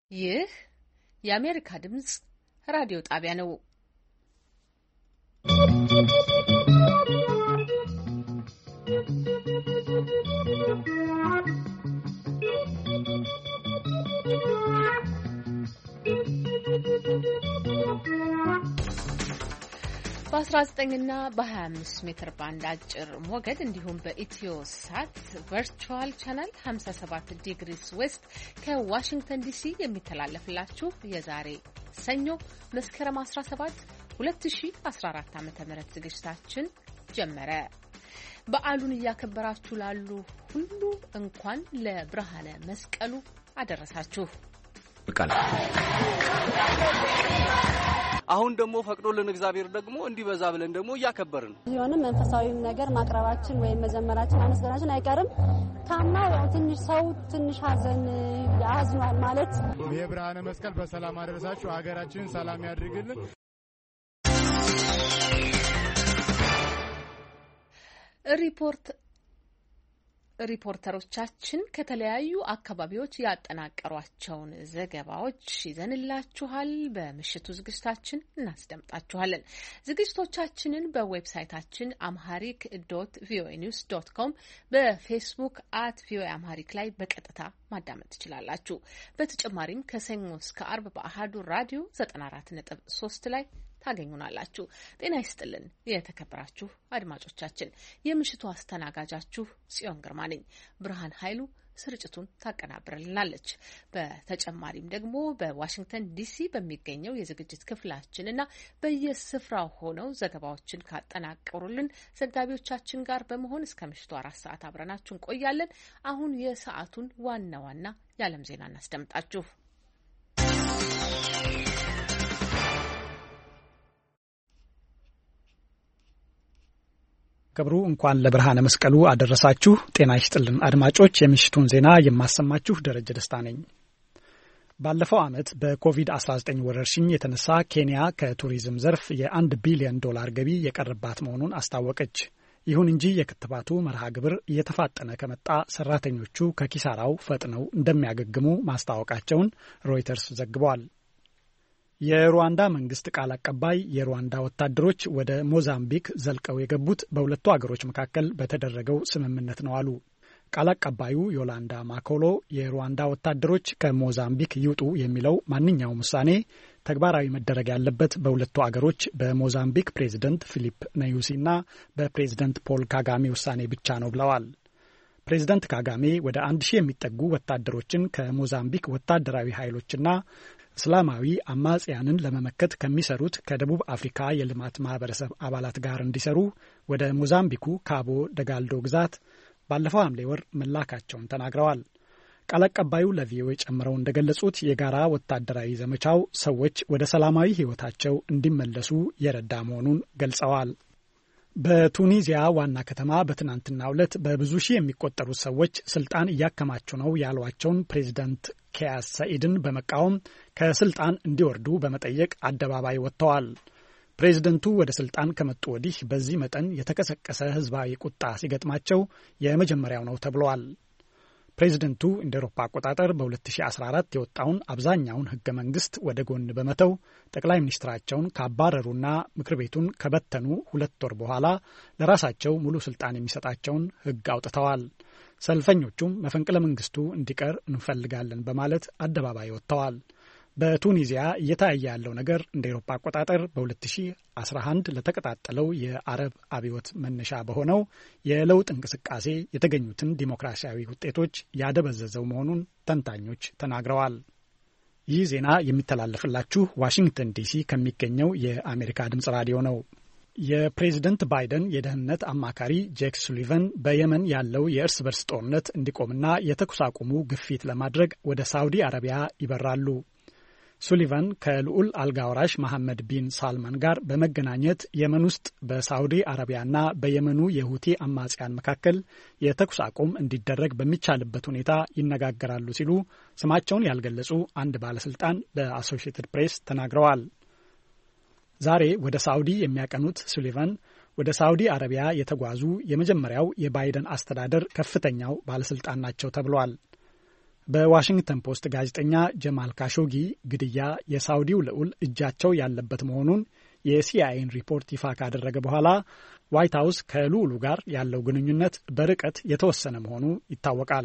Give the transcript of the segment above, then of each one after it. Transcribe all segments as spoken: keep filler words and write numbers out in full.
ይህ የአሜሪካ ድምጽ ራዲዮ ጣቢያ ነው። በአስራ ዘጠኝ እና በሀያ አምስት ሜትር ባንድ አጭር ሞገድ እንዲሁም በኢትዮ ሳት ቨርቹዋል ቻናል ሀምሳ ሰባት ዲግሪስ ዌስት ከዋሽንግተን ዲሲ የሚተላለፍላችሁ የዛሬ ሰኞ መስከረም አስራ ሰባት ሁለት ሺ አስራ አራት ዓመተ ምህረት ዝግጅታችን ጀመረ። በዓሉን እያከበራችሁ ላሉ ሁሉ እንኳን ለብርሃነ መስቀሉ አደረሳችሁ። አሁን ደግሞ ፈቅዶልን እግዚአብሔር ደግሞ እንዲበዛ ብለን ደግሞ እያከበርን ይሁንም መንፈሳዊ ነገር ማቅረባችን ወይም መዘመራችን አመስገናችን አይቀርም። ታማ ያው ትንሽ ሰው ትንሽ ሀዘን ያዝኗል ማለት የብርሃነ መስቀል በሰላም አደረሳችሁ። ሀገራችንን ሰላም ያድርግልን። ሪፖርት ሪፖርተሮቻችን ከተለያዩ አካባቢዎች ያጠናቀሯቸውን ዘገባዎች ይዘንላችኋል። በምሽቱ ዝግጅታችን እናስደምጣችኋለን። ዝግጅቶቻችንን በዌብሳይታችን አምሃሪክ ዶት ቪኦኤ ኒውስ ዶት ኮም በፌስቡክ አት ቪኦኤ አምሃሪክ ላይ በቀጥታ ማዳመጥ ትችላላችሁ። በተጨማሪም ከሰኞ እስከ አርብ በአሃዱ ራዲዮ ዘጠና አራት ነጥብ ሶስት ላይ ታገኙናላችሁ። ጤና ይስጥልን የተከበራችሁ አድማጮቻችን። የምሽቱ አስተናጋጃችሁ ጽዮን ግርማ ነኝ። ብርሃን ኃይሉ ስርጭቱን ታቀናብርልናለች። በተጨማሪም ደግሞ በዋሽንግተን ዲሲ በሚገኘው የዝግጅት ክፍላችንና በየስፍራው ሆነው ዘገባዎችን ካጠናቀሩልን ዘጋቢዎቻችን ጋር በመሆን እስከ ምሽቱ አራት ሰዓት አብረናችሁ እንቆያለን። አሁን የሰዓቱን ዋና ዋና የዓለም ዜና እናስደምጣችሁ። ክብሩ እንኳን ለብርሃነ መስቀሉ አደረሳችሁ። ጤና ይስጥልን አድማጮች፣ የምሽቱን ዜና የማሰማችሁ ደረጀ ደስታ ነኝ። ባለፈው ዓመት በኮቪድ አስራ ዘጠኝ ወረርሽኝ የተነሳ ኬንያ ከቱሪዝም ዘርፍ የአንድ ቢሊዮን ዶላር ገቢ የቀረባት መሆኑን አስታወቀች። ይሁን እንጂ የክትባቱ መርሃ ግብር እየተፋጠነ ከመጣ ሰራተኞቹ ከኪሳራው ፈጥነው እንደሚያገግሙ ማስታወቃቸውን ሮይተርስ ዘግቧል። የሩዋንዳ መንግስት ቃል አቀባይ የሩዋንዳ ወታደሮች ወደ ሞዛምቢክ ዘልቀው የገቡት በሁለቱ አገሮች መካከል በተደረገው ስምምነት ነው አሉ። ቃል አቀባዩ ዮላንዳ ማኮሎ የሩዋንዳ ወታደሮች ከሞዛምቢክ ይውጡ የሚለው ማንኛውም ውሳኔ ተግባራዊ መደረግ ያለበት በሁለቱ አገሮች በሞዛምቢክ ፕሬዝደንት ፊሊፕ ኒዩሲና በፕሬዝደንት ፖል ካጋሜ ውሳኔ ብቻ ነው ብለዋል። ፕሬዝደንት ካጋሜ ወደ አንድ ሺህ የሚጠጉ ወታደሮችን ከሞዛምቢክ ወታደራዊ ኃይሎችና እስላማዊ አማጽያንን ለመመከት ከሚሰሩት ከደቡብ አፍሪካ የልማት ማህበረሰብ አባላት ጋር እንዲሰሩ ወደ ሞዛምቢኩ ካቦ ደጋልዶ ግዛት ባለፈው ሐምሌ ወር መላካቸውን ተናግረዋል። ቃል አቀባዩ ለቪኦኤ ጨምረው እንደገለጹት የጋራ ወታደራዊ ዘመቻው ሰዎች ወደ ሰላማዊ ሕይወታቸው እንዲመለሱ የረዳ መሆኑን ገልጸዋል። በቱኒዚያ ዋና ከተማ በትናንትናው ዕለት በብዙ ሺህ የሚቆጠሩ ሰዎች ስልጣን እያከማቹ ነው ያሏቸውን ፕሬዚዳንት ካይስ ሰኢድን በመቃወም ከስልጣን እንዲወርዱ በመጠየቅ አደባባይ ወጥተዋል። ፕሬዚደንቱ ወደ ስልጣን ከመጡ ወዲህ በዚህ መጠን የተቀሰቀሰ ህዝባዊ ቁጣ ሲገጥማቸው የመጀመሪያው ነው ተብሏል። ፕሬዚደንቱ እንደ አውሮፓ አቆጣጠር በሁለት ሺህ አስራ አራት የወጣውን አብዛኛውን ህገ መንግስት ወደ ጎን በመተው ጠቅላይ ሚኒስትራቸውን ካባረሩና ምክር ቤቱን ከበተኑ ሁለት ወር በኋላ ለራሳቸው ሙሉ ስልጣን የሚሰጣቸውን ህግ አውጥተዋል። ሰልፈኞቹም መፈንቅለ መንግስቱ እንዲቀር እንፈልጋለን በማለት አደባባይ ወጥተዋል። በቱኒዚያ እየታየ ያለው ነገር እንደ አውሮፓ አቆጣጠር በሁለት ሺህ አስራ አንድ ለተቀጣጠለው የአረብ አብዮት መነሻ በሆነው የለውጥ እንቅስቃሴ የተገኙትን ዲሞክራሲያዊ ውጤቶች ያደበዘዘው መሆኑን ተንታኞች ተናግረዋል። ይህ ዜና የሚተላለፍላችሁ ዋሽንግተን ዲሲ ከሚገኘው የአሜሪካ ድምጽ ራዲዮ ነው። የፕሬዝደንት ባይደን የደህንነት አማካሪ ጄክ ሱሊቫን በየመን ያለው የእርስ በርስ ጦርነት እንዲቆምና የተኩስ አቁሙ ግፊት ለማድረግ ወደ ሳውዲ አረቢያ ይበራሉ። ሱሊቫን ከልዑል አልጋወራሽ መሐመድ ቢን ሳልማን ጋር በመገናኘት የመን ውስጥ በሳውዲ አረቢያና በየመኑ የሁቲ አማጽያን መካከል የተኩስ አቁም እንዲደረግ በሚቻልበት ሁኔታ ይነጋገራሉ ሲሉ ስማቸውን ያልገለጹ አንድ ባለስልጣን ለአሶሺየትድ ፕሬስ ተናግረዋል። ዛሬ ወደ ሳውዲ የሚያቀኑት ሱሊቫን ወደ ሳውዲ አረቢያ የተጓዙ የመጀመሪያው የባይደን አስተዳደር ከፍተኛው ባለስልጣን ናቸው ተብሏል። በዋሽንግተን ፖስት ጋዜጠኛ ጀማል ካሾጊ ግድያ የሳውዲው ልዑል እጃቸው ያለበት መሆኑን የሲአይኤን ሪፖርት ይፋ ካደረገ በኋላ ዋይት ሀውስ ከልዑሉ ጋር ያለው ግንኙነት በርቀት የተወሰነ መሆኑ ይታወቃል።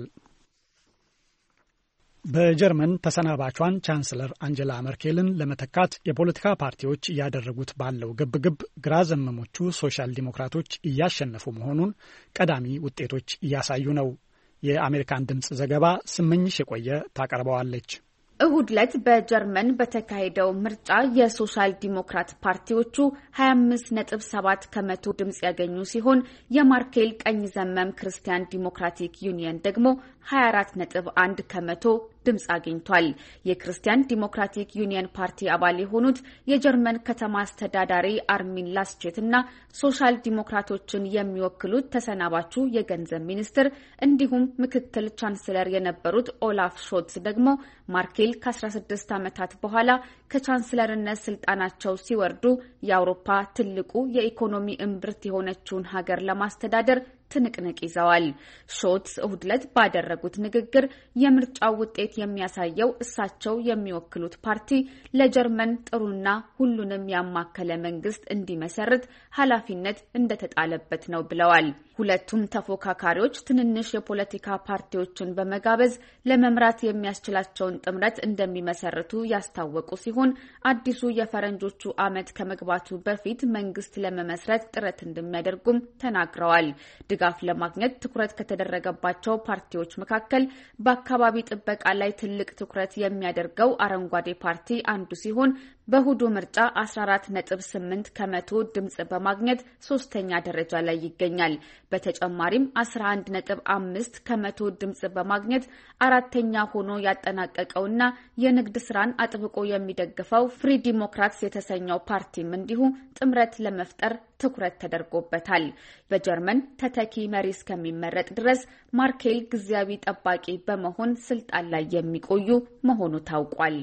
በጀርመን ተሰናባቿን ቻንስለር አንጀላ መርኬልን ለመተካት የፖለቲካ ፓርቲዎች እያደረጉት ባለው ግብግብ ግራ ዘመሞቹ ሶሻል ዲሞክራቶች እያሸነፉ መሆኑን ቀዳሚ ውጤቶች እያሳዩ ነው። የአሜሪካን ድምጽ ዘገባ ስመኝሽ የቆየ ታቀርበዋለች። እሁድ ዕለት በጀርመን በተካሄደው ምርጫ የሶሻል ዲሞክራት ፓርቲዎቹ ሀያ አምስት ነጥብ ሰባት ከመቶ ድምጽ ያገኙ ሲሆን የማርኬል ቀኝ ዘመም ክርስቲያን ዲሞክራቲክ ዩኒየን ደግሞ ሀያ አራት ነጥብ አንድ ከመቶ ድምጽ አግኝቷል። የክርስቲያን ዲሞክራቲክ ዩኒየን ፓርቲ አባል የሆኑት የጀርመን ከተማ አስተዳዳሪ አርሚን ላስቼት እና ሶሻል ዲሞክራቶችን የሚወክሉት ተሰናባቹ የገንዘብ ሚኒስትር እንዲሁም ምክትል ቻንስለር የነበሩት ኦላፍ ሾልትዝ ደግሞ ማርኬል ከአስራ ስድስት ዓመታት በኋላ ከቻንስለርነት ስልጣናቸው ሲወርዱ የአውሮፓ ትልቁ የኢኮኖሚ እምብርት የሆነችውን ሀገር ለማስተዳደር ትንቅንቅ ይዘዋል። ሾልትዝ እሁድ ዕለት ባደረጉት ንግግር የምርጫው ውጤት የሚያሳየው እሳቸው የሚወክሉት ፓርቲ ለጀርመን ጥሩና ሁሉንም ያማከለ መንግስት እንዲመሰርት ኃላፊነት እንደተጣለበት ነው ብለዋል። ሁለቱም ተፎካካሪዎች ትንንሽ የፖለቲካ ፓርቲዎችን በመጋበዝ ለመምራት የሚያስችላቸውን ጥምረት እንደሚመሰርቱ ያስታወቁ ሲሆን አዲሱ የፈረንጆቹ ዓመት ከመግባቱ በፊት መንግስት ለመመስረት ጥረት እንደሚያደርጉም ተናግረዋል። ድጋፍ ለማግኘት ትኩረት ከተደረገባቸው ፓርቲዎች መካከል በአካባቢ ጥበቃ ላይ ትልቅ ትኩረት የሚያደርገው አረንጓዴ ፓርቲ አንዱ ሲሆን በእሁዱ ምርጫ አስራ አራት ነጥብ ስምንት ከመቶ ድምጽ በማግኘት ሶስተኛ ደረጃ ላይ ይገኛል። በተጨማሪም አስራ አንድ ነጥብ አምስት ከመቶ ድምጽ በማግኘት አራተኛ ሆኖ ያጠናቀቀውና የንግድ ስራን አጥብቆ የሚደግፈው ፍሪ ዲሞክራትስ የተሰኘው ፓርቲም እንዲሁ ጥምረት ለመፍጠር ትኩረት ተደርጎበታል። በጀርመን ተተኪ መሪ እስከሚመረጥ ድረስ ማርኬል ጊዜያዊ ጠባቂ በመሆን ስልጣን ላይ የሚቆዩ መሆኑ ታውቋል።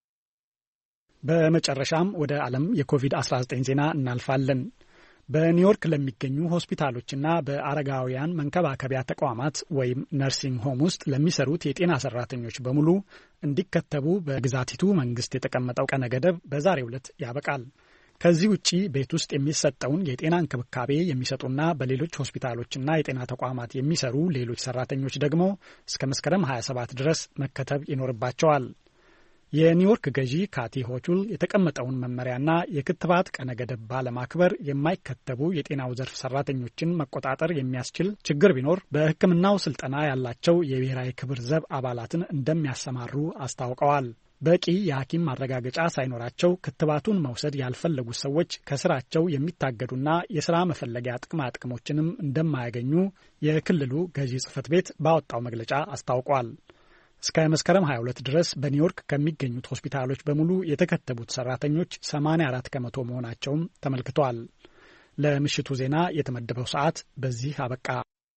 በመጨረሻም ወደ ዓለም የኮቪድ አስራ ዘጠኝ ዜና እናልፋለን። በኒውዮርክ ለሚገኙ ሆስፒታሎችና በአረጋውያን መንከባከቢያ ተቋማት ወይም ነርሲንግ ሆም ውስጥ ለሚሰሩት የጤና ሰራተኞች በሙሉ እንዲከተቡ በግዛቲቱ መንግስት የተቀመጠው ቀነ ገደብ በዛሬው ዕለት ያበቃል። ከዚህ ውጪ ቤት ውስጥ የሚሰጠውን የጤና እንክብካቤ የሚሰጡና በሌሎች ሆስፒታሎችና የጤና ተቋማት የሚሰሩ ሌሎች ሰራተኞች ደግሞ እስከ መስከረም ሀያ ሰባት ድረስ መከተብ ይኖርባቸዋል። የኒውዮርክ ገዢ ካቲ ሆቹል የተቀመጠውን መመሪያና የክትባት ቀነ ገደብ ባለማክበር የማይከተቡ የጤናው ዘርፍ ሰራተኞችን መቆጣጠር የሚያስችል ችግር ቢኖር በሕክምናው ስልጠና ያላቸው የብሔራዊ ክብር ዘብ አባላትን እንደሚያሰማሩ አስታውቀዋል። በቂ የሐኪም ማረጋገጫ ሳይኖራቸው ክትባቱን መውሰድ ያልፈለጉት ሰዎች ከስራቸው የሚታገዱና የስራ መፈለጊያ ጥቅማ ጥቅሞችንም እንደማያገኙ የክልሉ ገዢ ጽሕፈት ቤት ባወጣው መግለጫ አስታውቋል። እስከ መስከረም ሀያ ሁለት ድረስ በኒውዮርክ ከሚገኙት ሆስፒታሎች በሙሉ የተከተቡት ሰራተኞች ሰማንያ አራት ከመቶ መሆናቸውም ተመልክቷል። ለምሽቱ ዜና የተመደበው ሰዓት በዚህ አበቃ።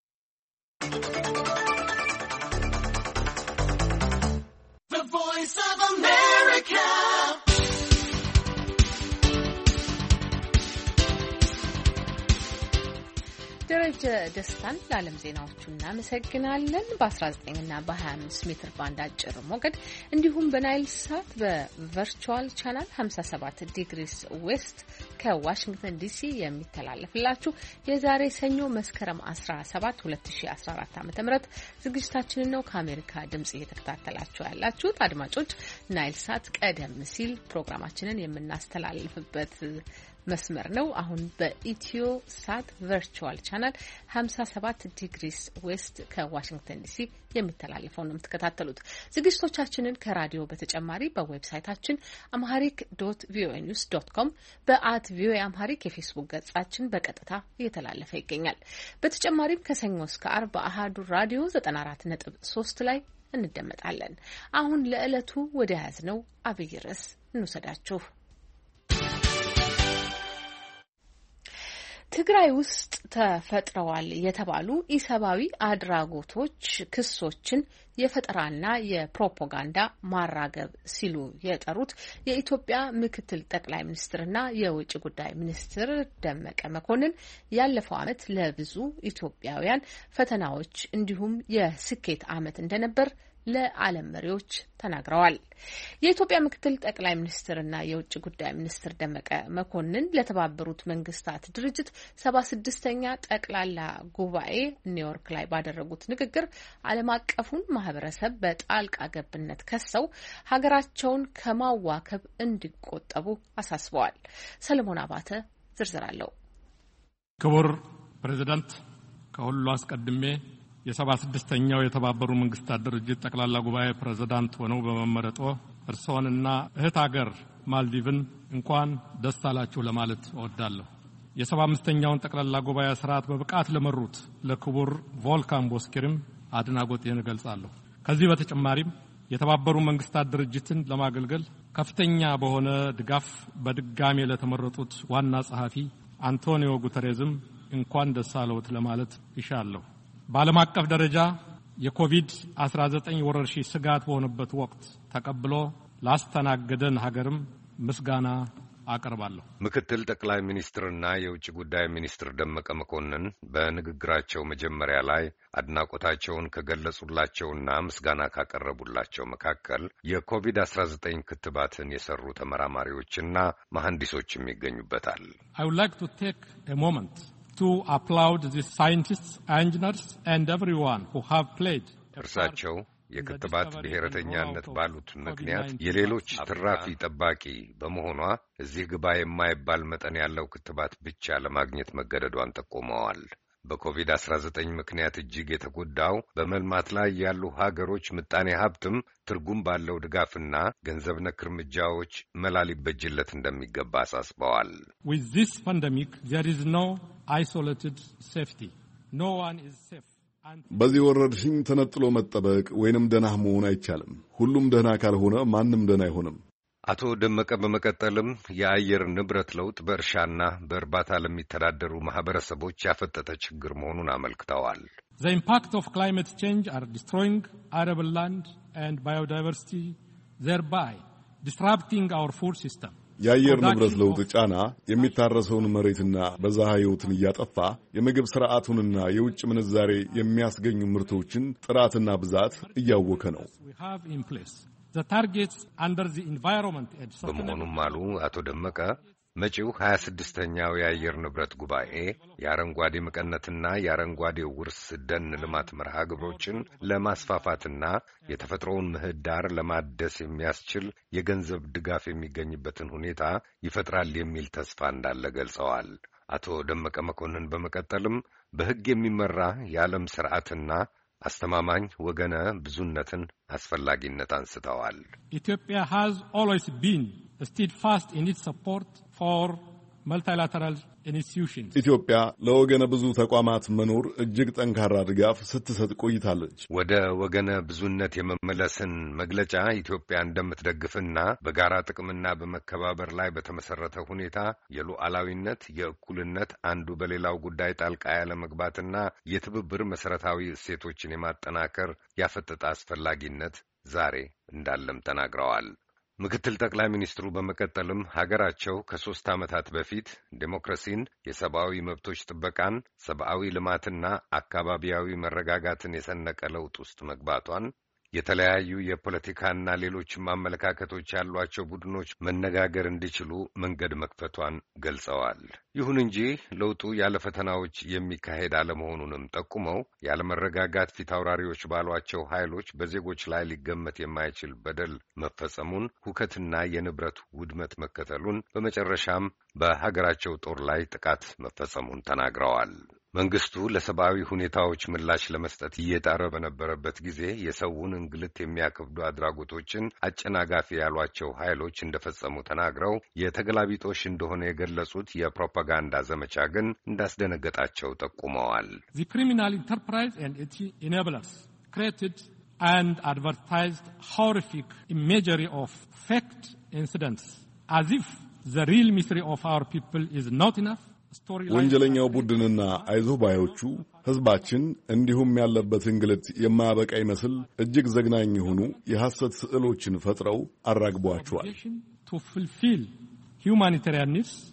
ደረጀ ደስታን ለዓለም ዜናዎቹ እናመሰግናለን። በአስራ ዘጠኝ እና በሀያ አምስት ሜትር ባንድ አጭር ሞገድ እንዲሁም በናይል ሳት በቨርቹዋል ቻናል ሀምሳ ሰባት ዲግሪስ ዌስት ከዋሽንግተን ዲሲ የሚተላለፍላችሁ የዛሬ ሰኞ መስከረም አስራ ሰባት ሁለት ሺ አስራ አራት ዓ.ም ዝግጅታችንን ነው ከአሜሪካ ድምጽ እየተከታተላችሁ ያላችሁት አድማጮች። ናይል ሳት ቀደም ሲል ፕሮግራማችንን የምናስተላልፍበት መስመር ነው። አሁን በኢትዮ ሳት ቨርቹዋል ቻናል ሀምሳ ሰባት ዲግሪስ ዌስት ከዋሽንግተን ዲሲ የሚተላለፈው ነው የምትከታተሉት። ዝግጅቶቻችንን ከራዲዮ በተጨማሪ በዌብሳይታችን አምሃሪክ ዶት ቪኦኤ ኒውስ ዶት ኮም በአት ቪኦኤ አምሃሪክ የፌስቡክ ገጻችን በቀጥታ እየተላለፈ ይገኛል። በተጨማሪም ከሰኞ እስከ አርብ በአሃዱ ራዲዮ ዘጠና አራት ነጥብ ሶስት ላይ እንደመጣለን። አሁን ለዕለቱ ወደ ያዝነው አብይ ርዕስ እንውሰዳችሁ። ትግራይ ውስጥ ተፈጥረዋል የተባሉ ኢሰብአዊ አድራጎቶች ክሶችን የፈጠራና የፕሮፓጋንዳ ማራገብ ሲሉ የጠሩት የኢትዮጵያ ምክትል ጠቅላይ ሚኒስትርና የውጭ ጉዳይ ሚኒስትር ደመቀ መኮንን ያለፈው ዓመት ለብዙ ኢትዮጵያውያን ፈተናዎች እንዲሁም የስኬት ዓመት እንደነበር ለዓለም መሪዎች ተናግረዋል። የኢትዮጵያ ምክትል ጠቅላይ ሚኒስትርና የውጭ ጉዳይ ሚኒስትር ደመቀ መኮንን ለተባበሩት መንግስታት ድርጅት ሰባ ስድስተኛ ጠቅላላ ጉባኤ ኒውዮርክ ላይ ባደረጉት ንግግር ዓለም አቀፉን ማህበረሰብ በጣልቃ ገብነት ከሰው ሀገራቸውን ከማዋከብ እንዲቆጠቡ አሳስበዋል። ሰለሞን አባተ ዝርዝር አለው። ክቡር ፕሬዝዳንት፣ ከሁሉ አስቀድሜ የሰባ ስድስተኛው የተባበሩ መንግስታት ድርጅት ጠቅላላ ጉባኤ ፕሬዝዳንት ሆነው በመመረጦ እርስዎንና እህት ሀገር ማልዲቭን እንኳን ደስ አላችሁ ለማለት እወዳለሁ። የሰባ አምስተኛውን ጠቅላላ ጉባኤ ስርዓት በብቃት ለመሩት ለክቡር ቮልካን ቦስኪርም አድናቆቴን እገልጻለሁ። ከዚህ በተጨማሪም የተባበሩ መንግስታት ድርጅትን ለማገልገል ከፍተኛ በሆነ ድጋፍ በድጋሜ ለተመረጡት ዋና ጸሐፊ አንቶኒዮ ጉተሬዝም እንኳን ደስ አለዎት ለማለት ይሻለሁ። በዓለም አቀፍ ደረጃ የኮቪድ አስራ ዘጠኝ ወረርሽኝ ስጋት በሆነበት ወቅት ተቀብሎ ላስተናገደን ሀገርም ምስጋና አቀርባለሁ። ምክትል ጠቅላይ ሚኒስትርና የውጭ ጉዳይ ሚኒስትር ደመቀ መኮንን በንግግራቸው መጀመሪያ ላይ አድናቆታቸውን ከገለጹላቸውና ምስጋና ካቀረቡላቸው መካከል የኮቪድ አስራ ዘጠኝ ክትባትን የሰሩ ተመራማሪዎችና መሐንዲሶችም ይገኙበታል። I would like to take a moment to applaud the scientists, engineers and everyone who have played. እርሳቸው የክትባት ብሔረተኛነት ባሉት ምክንያት የሌሎች ትራፊ ጠባቂ በመሆኗ እዚህ ግባ የማይባል መጠን ያለው ክትባት ብቻ ለማግኘት መገደዷን ጠቁመዋል። በኮቪድ አስራ ዘጠኝ ምክንያት እጅግ የተጎዳው በመልማት ላይ ያሉ ሀገሮች ምጣኔ ሀብትም ትርጉም ባለው ድጋፍና ገንዘብ ነክ እርምጃዎች መላ ሊበጅለት እንደሚገባ አሳስበዋል። With this pandemic there is no isolated safety. No one is safe. በዚህ ወረርሽኝ ተነጥሎ መጠበቅ ወይንም ደህና መሆን አይቻልም። ሁሉም ደህና ካልሆነ ማንም ደህና አይሆንም። አቶ ደመቀ በመቀጠልም የአየር ንብረት ለውጥ በእርሻና በእርባታ ለሚተዳደሩ ማህበረሰቦች ያፈጠጠ ችግር መሆኑን አመልክተዋል። The impact of climate change are destroying arable land and biodiversity, thereby disrupting our food system. የአየር ንብረት ለውጥ ጫና የሚታረሰውን መሬትና በዛሃ ሕይወትን እያጠፋ የምግብ ስርዓቱንና የውጭ ምንዛሬ የሚያስገኙ ምርቶችን ጥራትና ብዛት እያወከ ነው። በመሆኑም አሉ አቶ ደመቀ መጪው ሀያ ስድስተኛው የአየር ንብረት ጉባኤ የአረንጓዴ መቀነትና የአረንጓዴ ውርስ ደን ልማት መርሃ ግብሮችን ለማስፋፋትና የተፈጥሮውን ምህዳር ለማደስ የሚያስችል የገንዘብ ድጋፍ የሚገኝበትን ሁኔታ ይፈጥራል የሚል ተስፋ እንዳለ ገልጸዋል። አቶ ደመቀ መኮንን በመቀጠልም በሕግ የሚመራ የዓለም ስርዓትና አስተማማኝ ወገነ ብዙነትን አስፈላጊነት አንስተዋል። ኢትዮጵያ has always been steadfast in its support for multilateral institutions. ኢትዮጵያ ለወገነ ብዙ ተቋማት መኖር እጅግ ጠንካራ ድጋፍ ስትሰጥ ቆይታለች። ወደ ወገነ ብዙነት የመመለስን መግለጫ ኢትዮጵያ እንደምትደግፍና በጋራ ጥቅምና በመከባበር ላይ በተመሰረተ ሁኔታ የሉዓላዊነት፣ የእኩልነት፣ አንዱ በሌላው ጉዳይ ጣልቃ ያለ መግባትና የትብብር መሰረታዊ እሴቶችን የማጠናከር ያፈጠጠ አስፈላጊነት ዛሬ እንዳለም ተናግረዋል። ምክትል ጠቅላይ ሚኒስትሩ በመቀጠልም ሀገራቸው ከሦስት ዓመታት በፊት ዴሞክራሲን፣ የሰብአዊ መብቶች ጥበቃን፣ ሰብአዊ ልማትና አካባቢያዊ መረጋጋትን የሰነቀ ለውጥ ውስጥ መግባቷን የተለያዩ የፖለቲካና ሌሎችም አመለካከቶች ያሏቸው ቡድኖች መነጋገር እንዲችሉ መንገድ መክፈቷን ገልጸዋል። ይሁን እንጂ ለውጡ ያለ ፈተናዎች የሚካሄድ አለመሆኑንም ጠቁመው ያለመረጋጋት ፊት አውራሪዎች ባሏቸው ኃይሎች በዜጎች ላይ ሊገመት የማይችል በደል መፈጸሙን፣ ሁከትና የንብረት ውድመት መከተሉን፣ በመጨረሻም በሀገራቸው ጦር ላይ ጥቃት መፈጸሙን ተናግረዋል። መንግስቱ ለሰብአዊ ሁኔታዎች ምላሽ ለመስጠት እየጣረ በነበረበት ጊዜ የሰውን እንግልት የሚያከብዱ አድራጎቶችን አጨናጋፊ ያሏቸው ኃይሎች እንደፈጸሙ ተናግረው የተገላቢጦሽ እንደሆነ የገለጹት የፕሮፓጋንዳ ዘመቻ ግን እንዳስደነገጣቸው ጠቁመዋል። The criminal enterprise and its enablers created and advertised horrific imagery of faked incidents as if the real misery of our people is not enough. ወንጀለኛው ቡድንና አይዞህ ባዮቹ ህዝባችን እንዲሁም ያለበት እንግልት የማያበቃ ይመስል እጅግ ዘግናኝ የሆኑ የሐሰት ስዕሎችን ፈጥረው አራግቧቸዋል። To fulfill humanitarian needs,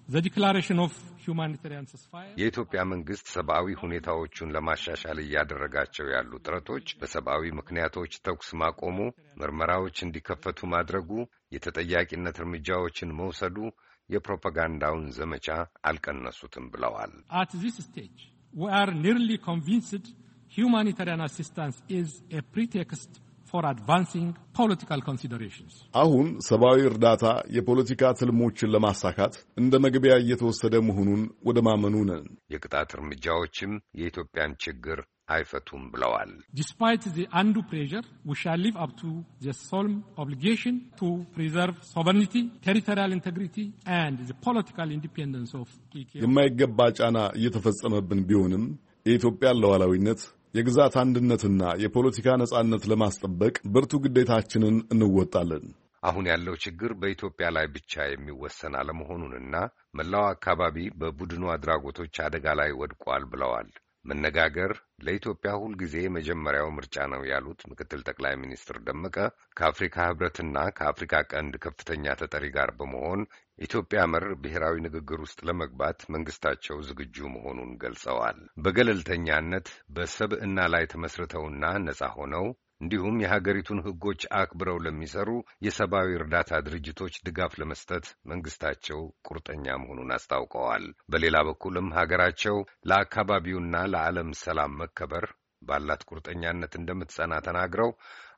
The declaration of humanitarian ceasefire የኢትዮጵያ መንግስት ሰብአዊ ሁኔታዎቹን ለማሻሻል እያደረጋቸው ያሉ ጥረቶች በሰብአዊ ምክንያቶች ተኩስ ማቆሙ፣ ምርመራዎች እንዲከፈቱ ማድረጉ፣ የተጠያቂነት እርምጃዎችን መውሰዱ የፕሮፓጋንዳውን ዘመቻ አልቀነሱትም ብለዋል። At this stage we are nearly convinced humanitarian assistance is a pretext for advancing political considerations. አሁን ሰብአዊ እርዳታ የፖለቲካ ትልሞችን ለማሳካት እንደ መግቢያ እየተወሰደ መሆኑን ወደ ማመኑ ነን። የቅጣት እርምጃዎችም የኢትዮጵያን ችግር አይፈቱም ብለዋል። Despite the undue pressure, we shall live up to the solemn obligation to preserve sovereignty, territorial integrity and the political independence of Ethiopia. የማይገባ ጫና እየተፈጸመብን ቢሆንም የኢትዮጵያን ሉዓላዊነት የግዛት አንድነትና የፖለቲካ ነጻነት ለማስጠበቅ ብርቱ ግዴታችንን እንወጣለን። አሁን ያለው ችግር በኢትዮጵያ ላይ ብቻ የሚወሰን አለመሆኑንና መላው አካባቢ በቡድኑ አድራጎቶች አደጋ ላይ ወድቋል ብለዋል። መነጋገር ለኢትዮጵያ ሁልጊዜ የመጀመሪያው ምርጫ ነው ያሉት ምክትል ጠቅላይ ሚኒስትር ደመቀ ከአፍሪካ ሕብረትና ከአፍሪካ ቀንድ ከፍተኛ ተጠሪ ጋር በመሆን ኢትዮጵያ መር ብሔራዊ ንግግር ውስጥ ለመግባት መንግስታቸው ዝግጁ መሆኑን ገልጸዋል። በገለልተኛነት በሰብዕና ላይ ተመስርተውና ነጻ ሆነው እንዲሁም የሀገሪቱን ሕጎች አክብረው ለሚሰሩ የሰብአዊ እርዳታ ድርጅቶች ድጋፍ ለመስጠት መንግስታቸው ቁርጠኛ መሆኑን አስታውቀዋል። በሌላ በኩልም ሀገራቸው ለአካባቢውና ለዓለም ሰላም መከበር ባላት ቁርጠኛነት እንደምትጸና ተናግረው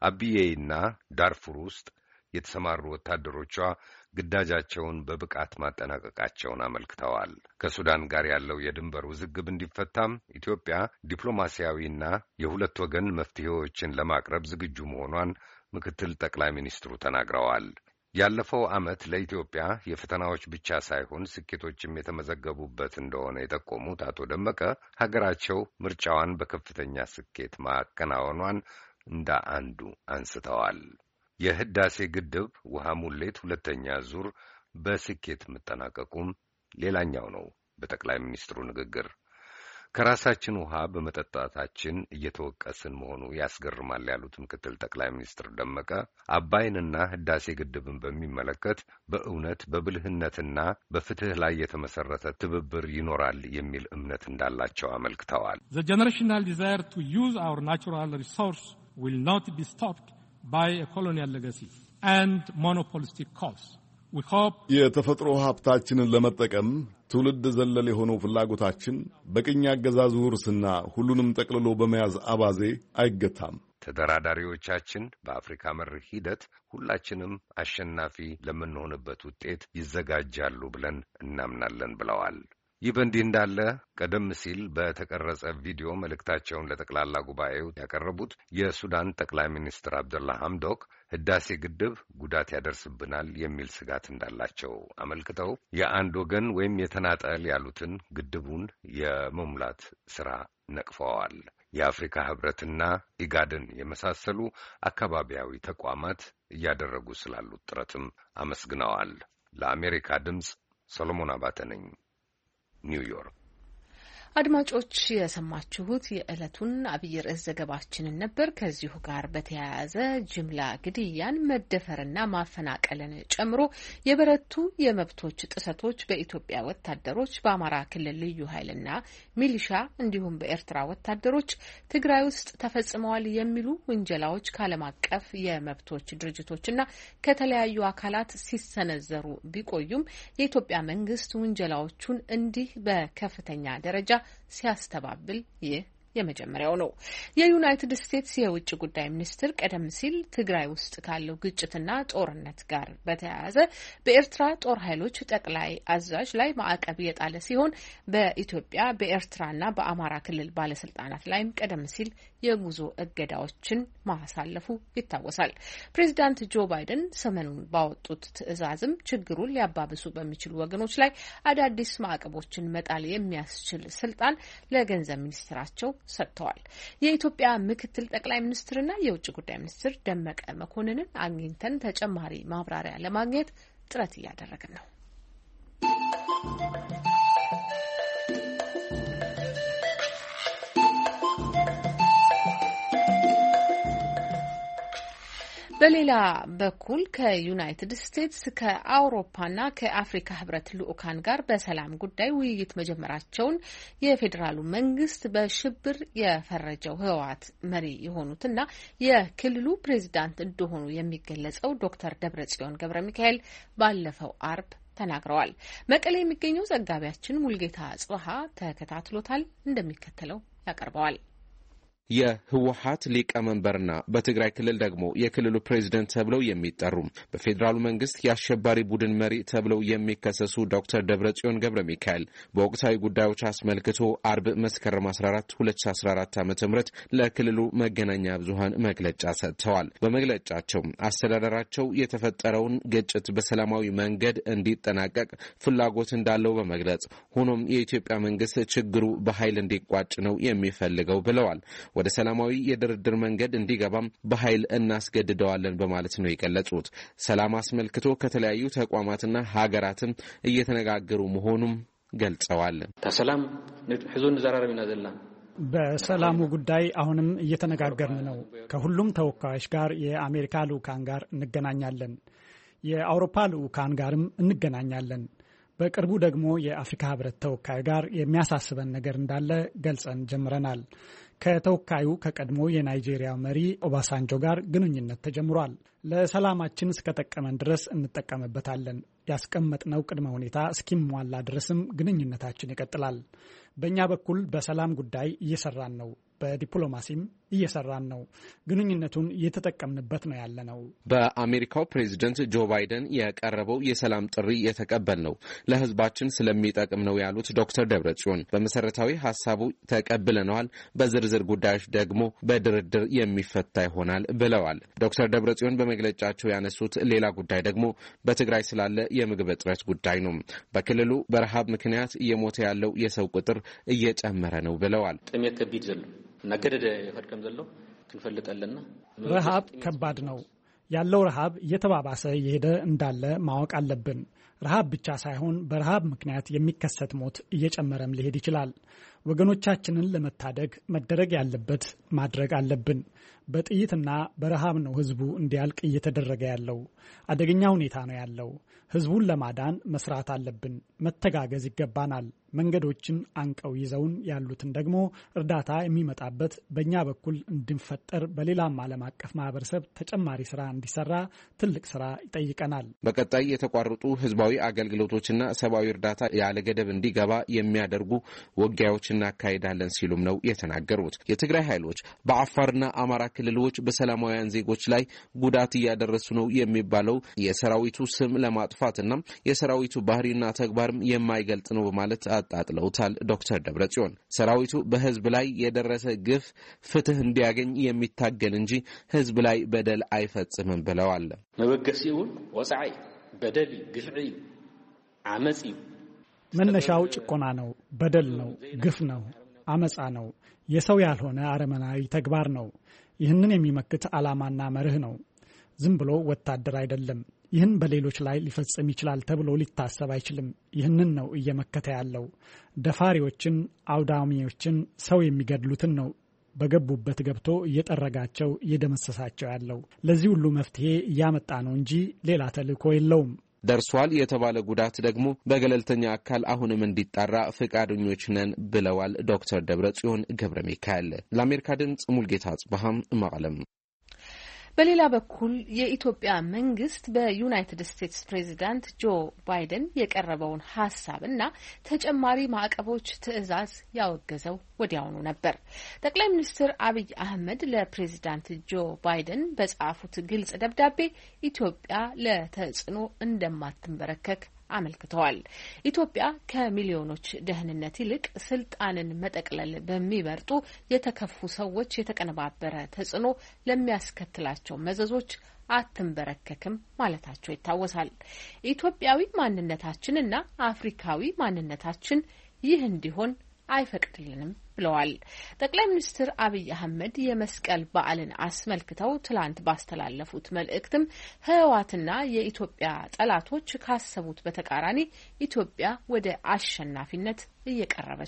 አብዬና ዳርፉር ውስጥ የተሰማሩ ወታደሮቿ ግዳጃቸውን በብቃት ማጠናቀቃቸውን አመልክተዋል። ከሱዳን ጋር ያለው የድንበር ውዝግብ እንዲፈታም ኢትዮጵያ ዲፕሎማሲያዊና የሁለት ወገን መፍትሄዎችን ለማቅረብ ዝግጁ መሆኗን ምክትል ጠቅላይ ሚኒስትሩ ተናግረዋል። ያለፈው ዓመት ለኢትዮጵያ የፈተናዎች ብቻ ሳይሆን ስኬቶችም የተመዘገቡበት እንደሆነ የጠቆሙት አቶ ደመቀ ሀገራቸው ምርጫዋን በከፍተኛ ስኬት ማከናወኗን እንደ አንዱ አንስተዋል። የህዳሴ ግድብ ውሃ ሙሌት ሁለተኛ ዙር በስኬት መጠናቀቁም ሌላኛው ነው። በጠቅላይ ሚኒስትሩ ንግግር ከራሳችን ውሃ በመጠጣታችን እየተወቀስን መሆኑ ያስገርማል ያሉት ምክትል ጠቅላይ ሚኒስትር ደመቀ አባይንና ህዳሴ ግድብን በሚመለከት በእውነት በብልህነትና በፍትህ ላይ የተመሰረተ ትብብር ይኖራል የሚል እምነት እንዳላቸው አመልክተዋል። The generational desire to use our natural resource will not be stopped by a colonial legacy and monopolistic cause. We hope የተፈጥሮ ሀብታችንን ለመጠቀም ትውልድ ዘለል የሆነው ፍላጎታችን በቅኝ አገዛዝ ውርስና ሁሉንም ጠቅልሎ በመያዝ አባዜ አይገታም። ተደራዳሪዎቻችን በአፍሪካ መር ሂደት ሁላችንም አሸናፊ ለምንሆንበት ውጤት ይዘጋጃሉ ብለን እናምናለን ብለዋል። ይህ በእንዲህ እንዳለ ቀደም ሲል በተቀረጸ ቪዲዮ መልእክታቸውን ለጠቅላላ ጉባኤው ያቀረቡት የሱዳን ጠቅላይ ሚኒስትር አብደላ ሐምዶክ ህዳሴ ግድብ ጉዳት ያደርስብናል የሚል ስጋት እንዳላቸው አመልክተው የአንድ ወገን ወይም የተናጠል ያሉትን ግድቡን የመሙላት ሥራ ነቅፈዋል። የአፍሪካ ሕብረትና ኢጋድን የመሳሰሉ አካባቢያዊ ተቋማት እያደረጉ ስላሉት ጥረትም አመስግነዋል። ለአሜሪካ ድምፅ ሰሎሞን አባተ ነኝ፣ ኒውዮርክ። አድማጮች የሰማችሁት የዕለቱን አብይ ርዕስ ዘገባችንን ነበር። ከዚሁ ጋር በተያያዘ ጅምላ ግድያን፣ መደፈርና ማፈናቀልን ጨምሮ የበረቱ የመብቶች ጥሰቶች በኢትዮጵያ ወታደሮች፣ በአማራ ክልል ልዩ ኃይልና ሚሊሻ እንዲሁም በኤርትራ ወታደሮች ትግራይ ውስጥ ተፈጽመዋል የሚሉ ውንጀላዎች ከዓለም አቀፍ የመብቶች ድርጅቶችና ከተለያዩ አካላት ሲሰነዘሩ ቢቆዩም የኢትዮጵያ መንግስት ውንጀላዎቹን እንዲህ በከፍተኛ ደረጃ ሲያስተባብል ይህ የመጀመሪያው ነው። የዩናይትድ ስቴትስ የውጭ ጉዳይ ሚኒስትር ቀደም ሲል ትግራይ ውስጥ ካለው ግጭትና ጦርነት ጋር በተያያዘ በኤርትራ ጦር ኃይሎች ጠቅላይ አዛዥ ላይ ማዕቀብ የጣለ ሲሆን በኢትዮጵያ በኤርትራና በአማራ ክልል ባለስልጣናት ላይም ቀደም ሲል የጉዞ እገዳዎችን ማሳለፉ ይታወሳል። ፕሬዚዳንት ጆ ባይደን ሰሞኑን ባወጡት ትዕዛዝም ችግሩን ሊያባብሱ በሚችሉ ወገኖች ላይ አዳዲስ ማዕቀቦችን መጣል የሚያስችል ስልጣን ለገንዘብ ሚኒስትራቸው ሰጥተዋል። የኢትዮጵያ ምክትል ጠቅላይ ሚኒስትርና የውጭ ጉዳይ ሚኒስትር ደመቀ መኮንንን አግኝተን ተጨማሪ ማብራሪያ ለማግኘት ጥረት እያደረግን ነው። በሌላ በኩል ከዩናይትድ ስቴትስ ከአውሮፓና ከአፍሪካ ህብረት ልኡካን ጋር በሰላም ጉዳይ ውይይት መጀመራቸውን የፌዴራሉ መንግስት በሽብር የፈረጀው ህወሓት መሪ የሆኑትና የክልሉ ፕሬዚዳንት እንደሆኑ የሚገለጸው ዶክተር ደብረጽዮን ገብረ ሚካኤል ባለፈው አርብ ተናግረዋል። መቀሌ የሚገኘው ዘጋቢያችን ሙልጌታ ጽባሃ ተከታትሎታል፣ እንደሚከተለው ያቀርበዋል። የህወሓት ሊቀመንበርና በትግራይ ክልል ደግሞ የክልሉ ፕሬዝዳንት ተብለው የሚጠሩ በፌዴራሉ መንግስት የአሸባሪ ቡድን መሪ ተብለው የሚከሰሱ ዶክተር ደብረጽዮን ገብረ ሚካኤል በወቅታዊ ጉዳዮች አስመልክቶ አርብ መስከረም አስራ አራት ሁለት ሺህ አስራ አራት ዓ.ም ለክልሉ መገናኛ ብዙሃን መግለጫ ሰጥተዋል። በመግለጫቸው አስተዳደራቸው የተፈጠረውን ግጭት በሰላማዊ መንገድ እንዲጠናቀቅ ፍላጎት እንዳለው በመግለጽ ሆኖም የኢትዮጵያ መንግስት ችግሩ በኃይል እንዲቋጭ ነው የሚፈልገው ብለዋል። ወደ ሰላማዊ የድርድር መንገድ እንዲገባም በኃይል እናስገድደዋለን በማለት ነው የገለጹት። ሰላም አስመልክቶ ከተለያዩ ተቋማትና ሀገራትም እየተነጋገሩ መሆኑም ገልጸዋል። ተሰላም ህዝቡን ዘራረብና ዘላ በሰላሙ ጉዳይ አሁንም እየተነጋገርን ነው። ከሁሉም ተወካዮች ጋር የአሜሪካ ልኡካን ጋር እንገናኛለን። የአውሮፓ ልኡካን ጋርም እንገናኛለን። በቅርቡ ደግሞ የአፍሪካ ህብረት ተወካይ ጋር የሚያሳስበን ነገር እንዳለ ገልጸን ጀምረናል። ከተወካዩ ከቀድሞ የናይጄሪያ መሪ ኦባሳንጆ ጋር ግንኙነት ተጀምሯል። ለሰላማችን እስከጠቀመን ድረስ እንጠቀምበታለን። ያስቀመጥነው ቅድመ ሁኔታ እስኪሟላ ድረስም ግንኙነታችን ይቀጥላል። በእኛ በኩል በሰላም ጉዳይ እየሰራን ነው። በዲፕሎማሲም እየሰራን ነው። ግንኙነቱን እየተጠቀምንበት ነው ያለ ነው። በአሜሪካው ፕሬዝዳንት ጆ ባይደን የቀረበው የሰላም ጥሪ የተቀበል ነው ለህዝባችን ስለሚጠቅም ነው ያሉት ዶክተር ደብረጽዮን በመሰረታዊ ሀሳቡ ተቀብለናል፣ በዝርዝር ጉዳዮች ደግሞ በድርድር የሚፈታ ይሆናል ብለዋል። ዶክተር ደብረጽዮን በመግለጫቸው ያነሱት ሌላ ጉዳይ ደግሞ በትግራይ ስላለ የምግብ እጥረት ጉዳይ ነው። በክልሉ በረሃብ ምክንያት እየሞተ ያለው የሰው ቁጥር እየጨመረ ነው ብለዋል። ጥሜት ከቢድ ዘሎ ነገደደ ይፈርቀም ዘሎ ክንፈልጣለና ረሃብ ከባድ ነው። ያለው ረሃብ እየተባባሰ እየሄደ እንዳለ ማወቅ አለብን። ረሃብ ብቻ ሳይሆን በረሃብ ምክንያት የሚከሰት ሞት እየጨመረም ሊሄድ ይችላል። ወገኖቻችንን ለመታደግ መደረግ ያለበት ማድረግ አለብን። በጥይትና በረሃብ ነው ህዝቡ እንዲያልቅ እየተደረገ ያለው። አደገኛ ሁኔታ ነው ያለው። ህዝቡን ለማዳን መስራት አለብን። መተጋገዝ ይገባናል። መንገዶችን አንቀው ይዘውን ያሉትን ደግሞ እርዳታ የሚመጣበት በእኛ በኩል እንድንፈጠር በሌላም ዓለም አቀፍ ማህበረሰብ ተጨማሪ ስራ እንዲሰራ ትልቅ ስራ ይጠይቀናል። በቀጣይ የተቋረጡ ህዝባዊ አገልግሎቶችና ሰብአዊ እርዳታ ያለ ገደብ እንዲገባ የሚያደርጉ ውጊያዎች እናካሄዳለን ሲሉም ነው የተናገሩት። የትግራይ ኃይሎች በአፋርና አማራ ክልሎች በሰላማውያን ዜጎች ላይ ጉዳት እያደረሱ ነው የሚባለው የሰራዊቱ ስም ለማጥፋትና የሰራዊቱ ባህሪና ተግባርም የማይገልጽ ነው በማለት አጣጥለውታል። ዶክተር ደብረጽዮን ሰራዊቱ በህዝብ ላይ የደረሰ ግፍ ፍትህ እንዲያገኝ የሚታገል እንጂ ህዝብ ላይ በደል አይፈጽምም ብለዋል። መበገሲውን ወጻይ በደል ግፍዒ አመጺ መነሻው ጭቆና ነው፣ በደል ነው፣ ግፍ ነው፣ አመጻ ነው፣ የሰው ያልሆነ አረመናዊ ተግባር ነው። ይህንን የሚመክት ዓላማና መርህ ነው። ዝም ብሎ ወታደር አይደለም። ይህን በሌሎች ላይ ሊፈጽም ይችላል ተብሎ ሊታሰብ አይችልም። ይህንን ነው እየመከተ ያለው። ደፋሪዎችን፣ አውዳሚዎችን፣ ሰው የሚገድሉትን ነው በገቡበት ገብቶ እየጠረጋቸው እየደመሰሳቸው ያለው። ለዚህ ሁሉ መፍትሄ እያመጣ ነው እንጂ ሌላ ተልእኮ የለውም። ደርሷል የተባለ ጉዳት ደግሞ በገለልተኛ አካል አሁንም እንዲጣራ ፈቃደኞች ነን ብለዋል ዶክተር ደብረጽዮን ገብረ ሚካኤል። ለአሜሪካ ድምጽ ሙልጌታ ጽባሃም መቀለም። በሌላ በኩል የኢትዮጵያ መንግስት በዩናይትድ ስቴትስ ፕሬዚዳንት ጆ ባይደን የቀረበውን ሀሳብ እና ተጨማሪ ማዕቀቦች ትዕዛዝ ያወገዘው ወዲያውኑ ነበር። ጠቅላይ ሚኒስትር አብይ አህመድ ለፕሬዚዳንት ጆ ባይደን በጻፉት ግልጽ ደብዳቤ ኢትዮጵያ ለተጽዕኖ እንደማትንበረከክ አመልክተዋል። ኢትዮጵያ ከሚሊዮኖች ደህንነት ይልቅ ስልጣንን መጠቅለል በሚመርጡ የተከፉ ሰዎች የተቀነባበረ ተጽዕኖ ለሚያስከትላቸው መዘዞች አትንበረከክም ማለታቸው ይታወሳል። ኢትዮጵያዊ ማንነታችንና አፍሪካዊ ማንነታችን ይህ እንዲሆን አይፈቅድልንም ብለዋል። ጠቅላይ ሚኒስትር አብይ አህመድ የመስቀል በዓልን አስመልክተው ትላንት ባስተላለፉት መልእክትም ህወሓትና የኢትዮጵያ ጠላቶች ካሰቡት በተቃራኒ ኢትዮጵያ ወደ አሸናፊነት እየቀረበች ነው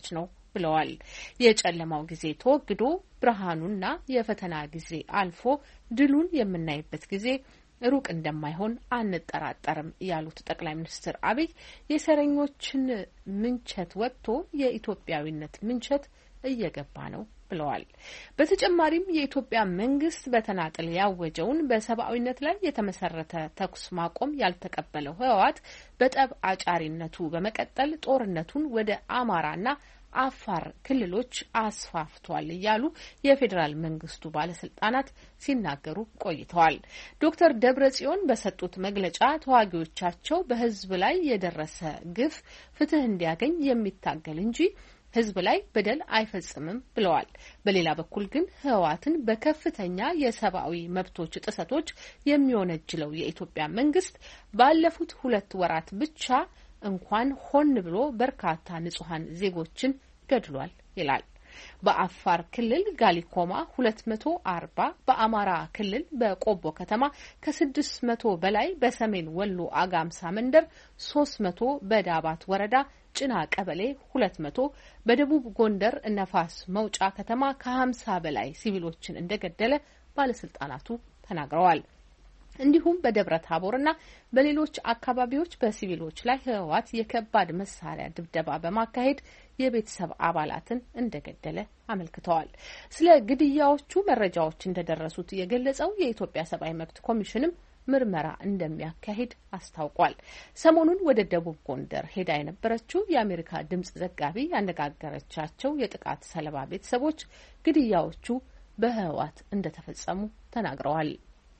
ብለዋል። የጨለማው ጊዜ ተወግዶ ብርሃኑና የፈተና ጊዜ አልፎ ድሉን የምናይበት ጊዜ ሩቅ እንደማይሆን አንጠራጠርም ያሉት ጠቅላይ ሚኒስትር አብይ የሰረኞችን ምንቸት ወጥቶ የኢትዮጵያዊነት ምንቸት እየገባ ነው ብለዋል። በተጨማሪም የኢትዮጵያ መንግስት በተናጥል ያወጀውን በሰብአዊነት ላይ የተመሰረተ ተኩስ ማቆም ያልተቀበለው ህወሓት በጠብ አጫሪነቱ በመቀጠል ጦርነቱን ወደ አማራና አፋር ክልሎች አስፋፍቷል እያሉ የፌዴራል መንግስቱ ባለስልጣናት ሲናገሩ ቆይተዋል። ዶክተር ደብረጽዮን በሰጡት መግለጫ ተዋጊዎቻቸው በህዝብ ላይ የደረሰ ግፍ ፍትህ እንዲያገኝ የሚታገል እንጂ ህዝብ ላይ በደል አይፈጽምም ብለዋል። በሌላ በኩል ግን ህወሓትን በከፍተኛ የሰብአዊ መብቶች ጥሰቶች የሚወነጅለው የኢትዮጵያ መንግስት ባለፉት ሁለት ወራት ብቻ እንኳን ሆን ብሎ በርካታ ንጹሃን ዜጎችን ገድሏል ይላል። በአፋር ክልል ጋሊኮማ ሁለት መቶ አርባ፣ በአማራ ክልል በቆቦ ከተማ ከስድስት መቶ በላይ፣ በሰሜን ወሎ አጋምሳ መንደር ሶስት መቶ፣ በዳባት ወረዳ ጭና ቀበሌ ሁለት መቶ፣ በደቡብ ጎንደር ነፋስ መውጫ ከተማ ከሀምሳ በላይ ሲቪሎችን እንደገደለ ባለስልጣናቱ ተናግረዋል። እንዲሁም በደብረ ታቦርና በሌሎች አካባቢዎች በሲቪሎች ላይ ህወሓት የከባድ መሳሪያ ድብደባ በማካሄድ የቤተሰብ አባላትን እንደገደለ አመልክተዋል። ስለ ግድያዎቹ መረጃዎች እንደደረሱት የገለጸው የኢትዮጵያ ሰብአዊ መብት ኮሚሽንም ምርመራ እንደሚያካሂድ አስታውቋል። ሰሞኑን ወደ ደቡብ ጎንደር ሄዳ የነበረችው የአሜሪካ ድምጽ ዘጋቢ ያነጋገረቻቸው የጥቃት ሰለባ ቤተሰቦች ግድያዎቹ በህወሓት እንደተፈጸሙ ተናግረዋል።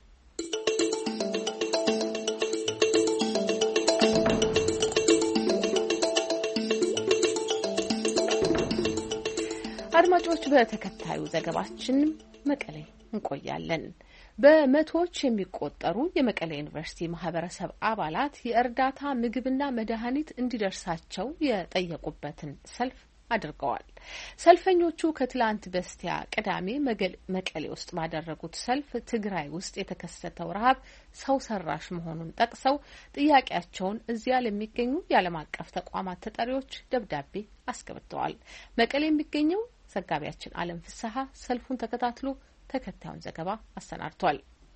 አድማጮች በተከታዩ ዘገባችን መቀሌ እንቆያለን። በመቶዎች የሚቆጠሩ የመቀሌ ዩኒቨርሲቲ ማህበረሰብ አባላት የእርዳታ ምግብና መድኃኒት እንዲደርሳቸው የጠየቁበትን ሰልፍ አድርገዋል። ሰልፈኞቹ ከትላንት በስቲያ ቅዳሜ መቀሌ ውስጥ ባደረጉት ሰልፍ ትግራይ ውስጥ የተከሰተው ረሃብ ሰው ሰራሽ መሆኑን ጠቅሰው ጥያቄያቸውን እዚያ ለሚገኙ የዓለም አቀፍ ተቋማት ተጠሪዎች ደብዳቤ አስገብተዋል። መቀሌ የሚገኘው ዘጋቢያችን አለም ፍስሐ ሰልፉን ተከታትሎ ተከታዩን ዘገባ አሰናድቷል።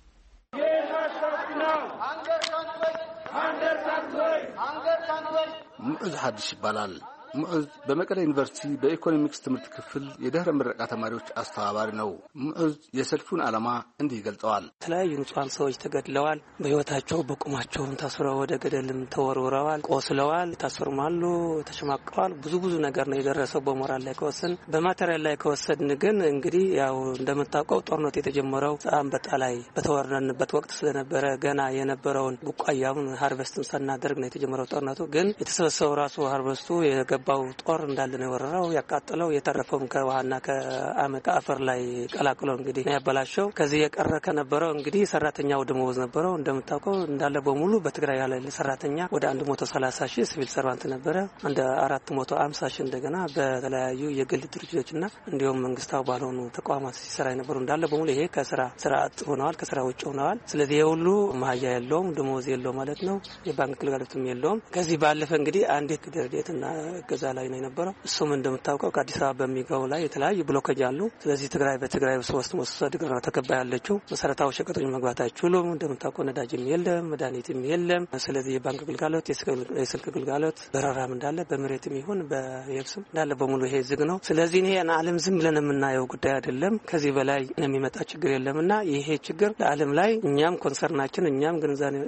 ሙዑዝ ሐዲስ ይባላል። ሙዑዝ በመቀሌ ዩኒቨርሲቲ በኢኮኖሚክስ ትምህርት ክፍል የድህረ ምረቃ ተማሪዎች አስተባባሪ ነው። ሙዑዝ የሰልፉን ዓላማ እንዲህ ገልጸዋል። የተለያዩ ንጹሃን ሰዎች ተገድለዋል። በህይወታቸው በቁማቸውም ታስረው ወደ ገደልም ተወርውረዋል፣ ቆስለዋል፣ ታስረዋል፣ ተሸማቀዋል። ብዙ ብዙ ነገር ነው የደረሰው። በሞራል ላይ ከወሰን በማቴሪያል ላይ ከወሰድን ግን እንግዲህ ያው እንደምታውቀው ጦርነት የተጀመረው አንበጣ ላይ በተወረነበት ወቅት ስለነበረ ገና የነበረውን ቡቃያውን ሃርቨስትን ሳናደርግ ነው የተጀመረው ጦርነቱ። ግን የተሰበሰበው ራሱ ሃርቨስቱ የገባው ጦር እንዳለ ነው የወረረው፣ ያቃጠለው። የተረፈውም ከውሃና ከአመድ ከአፈር ላይ ቀላቅሎ እንግዲህ ነው ያበላሸው። ከዚህ የቀረ ከነበረው እንግዲህ ሰራተኛው ደሞዝ ነበረው እንደምታውቀው እንዳለ በሙሉ በትግራይ ያለ ሰራተኛ ወደ አንድ መቶ ሰላሳ ሺህ ሲቪል ሰርቫንት ነበረ። አንድ አራት መቶ ሃምሳ ሺህ እንደገና በተለያዩ የግል ድርጅቶችና እንዲሁም መንግስታዊ ባልሆኑ ተቋማት ሲሰራ የነበሩ እንዳለ በሙሉ ይሄ ከስራ ስራ አጥ ሆነዋል፣ ከስራ ውጭ ሆነዋል። ስለዚህ የሁሉ ማህያ የለውም፣ ደሞዝ የለውም ማለት ነው። የባንክ አገልግሎትም የለውም። ከዚህ ባለፈ እንግዲህ አንድ ድርጅትና ገዛ ላይ ነው የነበረው። እሱም እንደምታውቀው ከአዲስ አበባ በሚገቡ ላይ የተለያዩ ብሎኬጅ አሉ። ስለዚህ ትግራይ በትግራይ ሶስት መቶ ዲግሪ ነው ተከባይ ያለችው። መሰረታዊ ሸቀጦች መግባት አይችሉም። እንደምታውቀው ነዳጅም የለም፣ መድኃኒትም የለም። ስለዚህ የባንክ አገልግሎት፣ የስልክ አገልግሎት በረራም እንዳለ በመሬትም ይሁን በየብስም እንዳለ በሙሉ ይሄ ዝግ ነው። ስለዚህ ይሄ ዓለም ዝም ብለን የምናየው ጉዳይ አይደለም። ከዚህ በላይ የሚመጣ ችግር የለምና ይሄ ችግር ለዓለም ላይ እኛም ኮንሰርናችን እኛም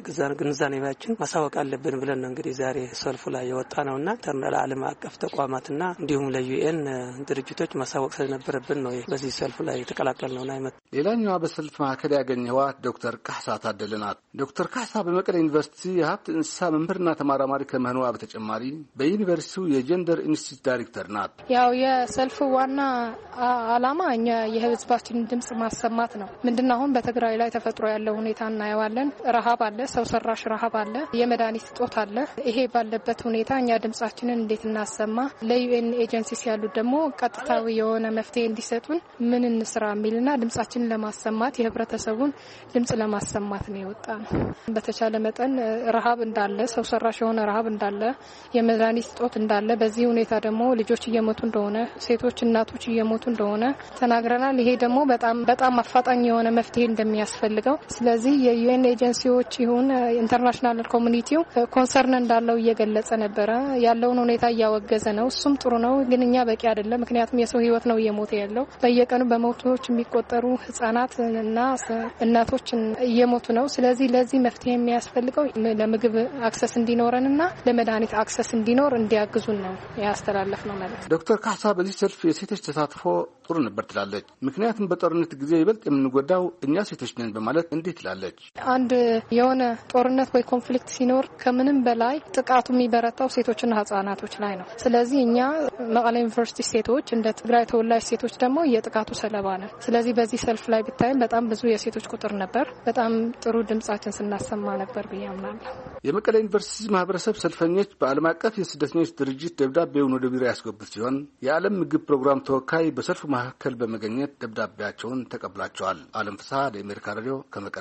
ግንዛቤያችን ማሳወቅ አለብን ብለን ነው እንግዲህ ዛሬ ሰልፉ ላይ የወጣ ነውና ለዓለም አቀፍ ተቋማትና እንዲሁም ለዩኤን ድርጅቶች ማሳወቅ ስለነበረብን ነው በዚህ ሰልፍ ላይ የተቀላቀል ነውና አይመጣ። ሌላኛዋ በሰልፍ ማዕከል ያገኘኋት ዶክተር ካሕሳ ታደለ ናት። ዶክተር ካሕሳ በመቀሌ ዩኒቨርሲቲ የሀብት እንስሳ መምህርና ተመራማሪ ከመሆኗ በተጨማሪ በዩኒቨርሲቲው የጀንደር ኢንስቲትዩት ዳይሬክተር ናት። ያው የሰልፉ ዋና ዓላማ እኛ የህዝባችንን ድምጽ ማሰማት ነው። ምንድነው አሁን በትግራይ ላይ ተፈጥሮ ያለው ሁኔታ እናየዋለን። ረሃብ አለ፣ ሰው ሰራሽ ረሃብ አለ፣ የመድኃኒት እጦት አለ። ይሄ ባለበት ሁኔታ እኛ ድምጻችንን እንዴት እና እንድናሰማ ለዩኤን ኤጀንሲስ ያሉት ደግሞ ቀጥታዊ የሆነ መፍትሄ እንዲሰጡን ምን እንስራ የሚልና ድምጻችንን ለማሰማት የህብረተሰቡን ድምጽ ለማሰማት ነው የወጣነው። በተቻለ መጠን ረሃብ እንዳለ ሰው ሰራሽ የሆነ ረሃብ እንዳለ የመድኃኒት እጦት እንዳለ በዚህ ሁኔታ ደግሞ ልጆች እየሞቱ እንደሆነ ሴቶች እናቶች እየሞቱ እንደሆነ ተናግረናል። ይሄ ደግሞ በጣም በጣም አፋጣኝ የሆነ መፍትሄ እንደሚያስፈልገው ስለዚህ የዩኤን ኤጀንሲዎች ይሁን ኢንተርናሽናል ኮሚኒቲው ኮንሰርን እንዳለው እየገለጸ ነበር። ያለውን ሁኔታ እያወገዘ ነው። እሱም ጥሩ ነው፣ ግን እኛ በቂ አይደለም። ምክንያቱም የሰው ህይወት ነው እየሞተ ያለው። በየቀኑ በመቶዎች የሚቆጠሩ ህጻናት እና እናቶች እየሞቱ ነው። ስለዚህ ለዚህ መፍትሄ የሚያስፈልገው ለምግብ አክሰስ እንዲኖረንና ለመድኃኒት አክሰስ እንዲኖር እንዲያግዙን ነው ያስተላለፍነው ማለት ነው። ዶክተር ካሳ በዚህ ሰልፍ የሴቶች ተሳትፎ ጥሩ ነበር ትላለች። ምክንያቱም በጦርነት ጊዜ ይበልጥ የምንጎዳው እኛ ሴቶች ነን በማለት እንዴት ትላለች። አንድ የሆነ ጦርነት ወይ ኮንፍሊክት ሲኖር ከምንም በላይ ጥቃቱ የሚበረታው ሴቶችና ህጻናቶች ላይ ነው። ስለዚህ እኛ መቀሌ ዩኒቨርሲቲ ሴቶች እንደ ትግራይ ተወላጅ ሴቶች ደግሞ የጥቃቱ ሰለባ ነን። ስለዚህ በዚህ ሰልፍ ላይ ብታይም በጣም ብዙ የሴቶች ቁጥር ነበር። በጣም ጥሩ ድምጻችን ስናሰማ ነበር ብዬ አምናለሁ። የመቀሌ ዩኒቨርሲቲ ማህበረሰብ ሰልፈኞች በዓለም አቀፍ የስደተኞች ድርጅት ደብዳቤውን ወደ ቢሮ ያስገቡት ሲሆን የዓለም ምግብ ፕሮግራም ተወካይ በሰልፉ መካከል በመገኘት ደብዳቤያቸውን ተቀብላቸዋል። አለም ፍስሐ ለአሜሪካ ሬዲዮ ከመቀለ።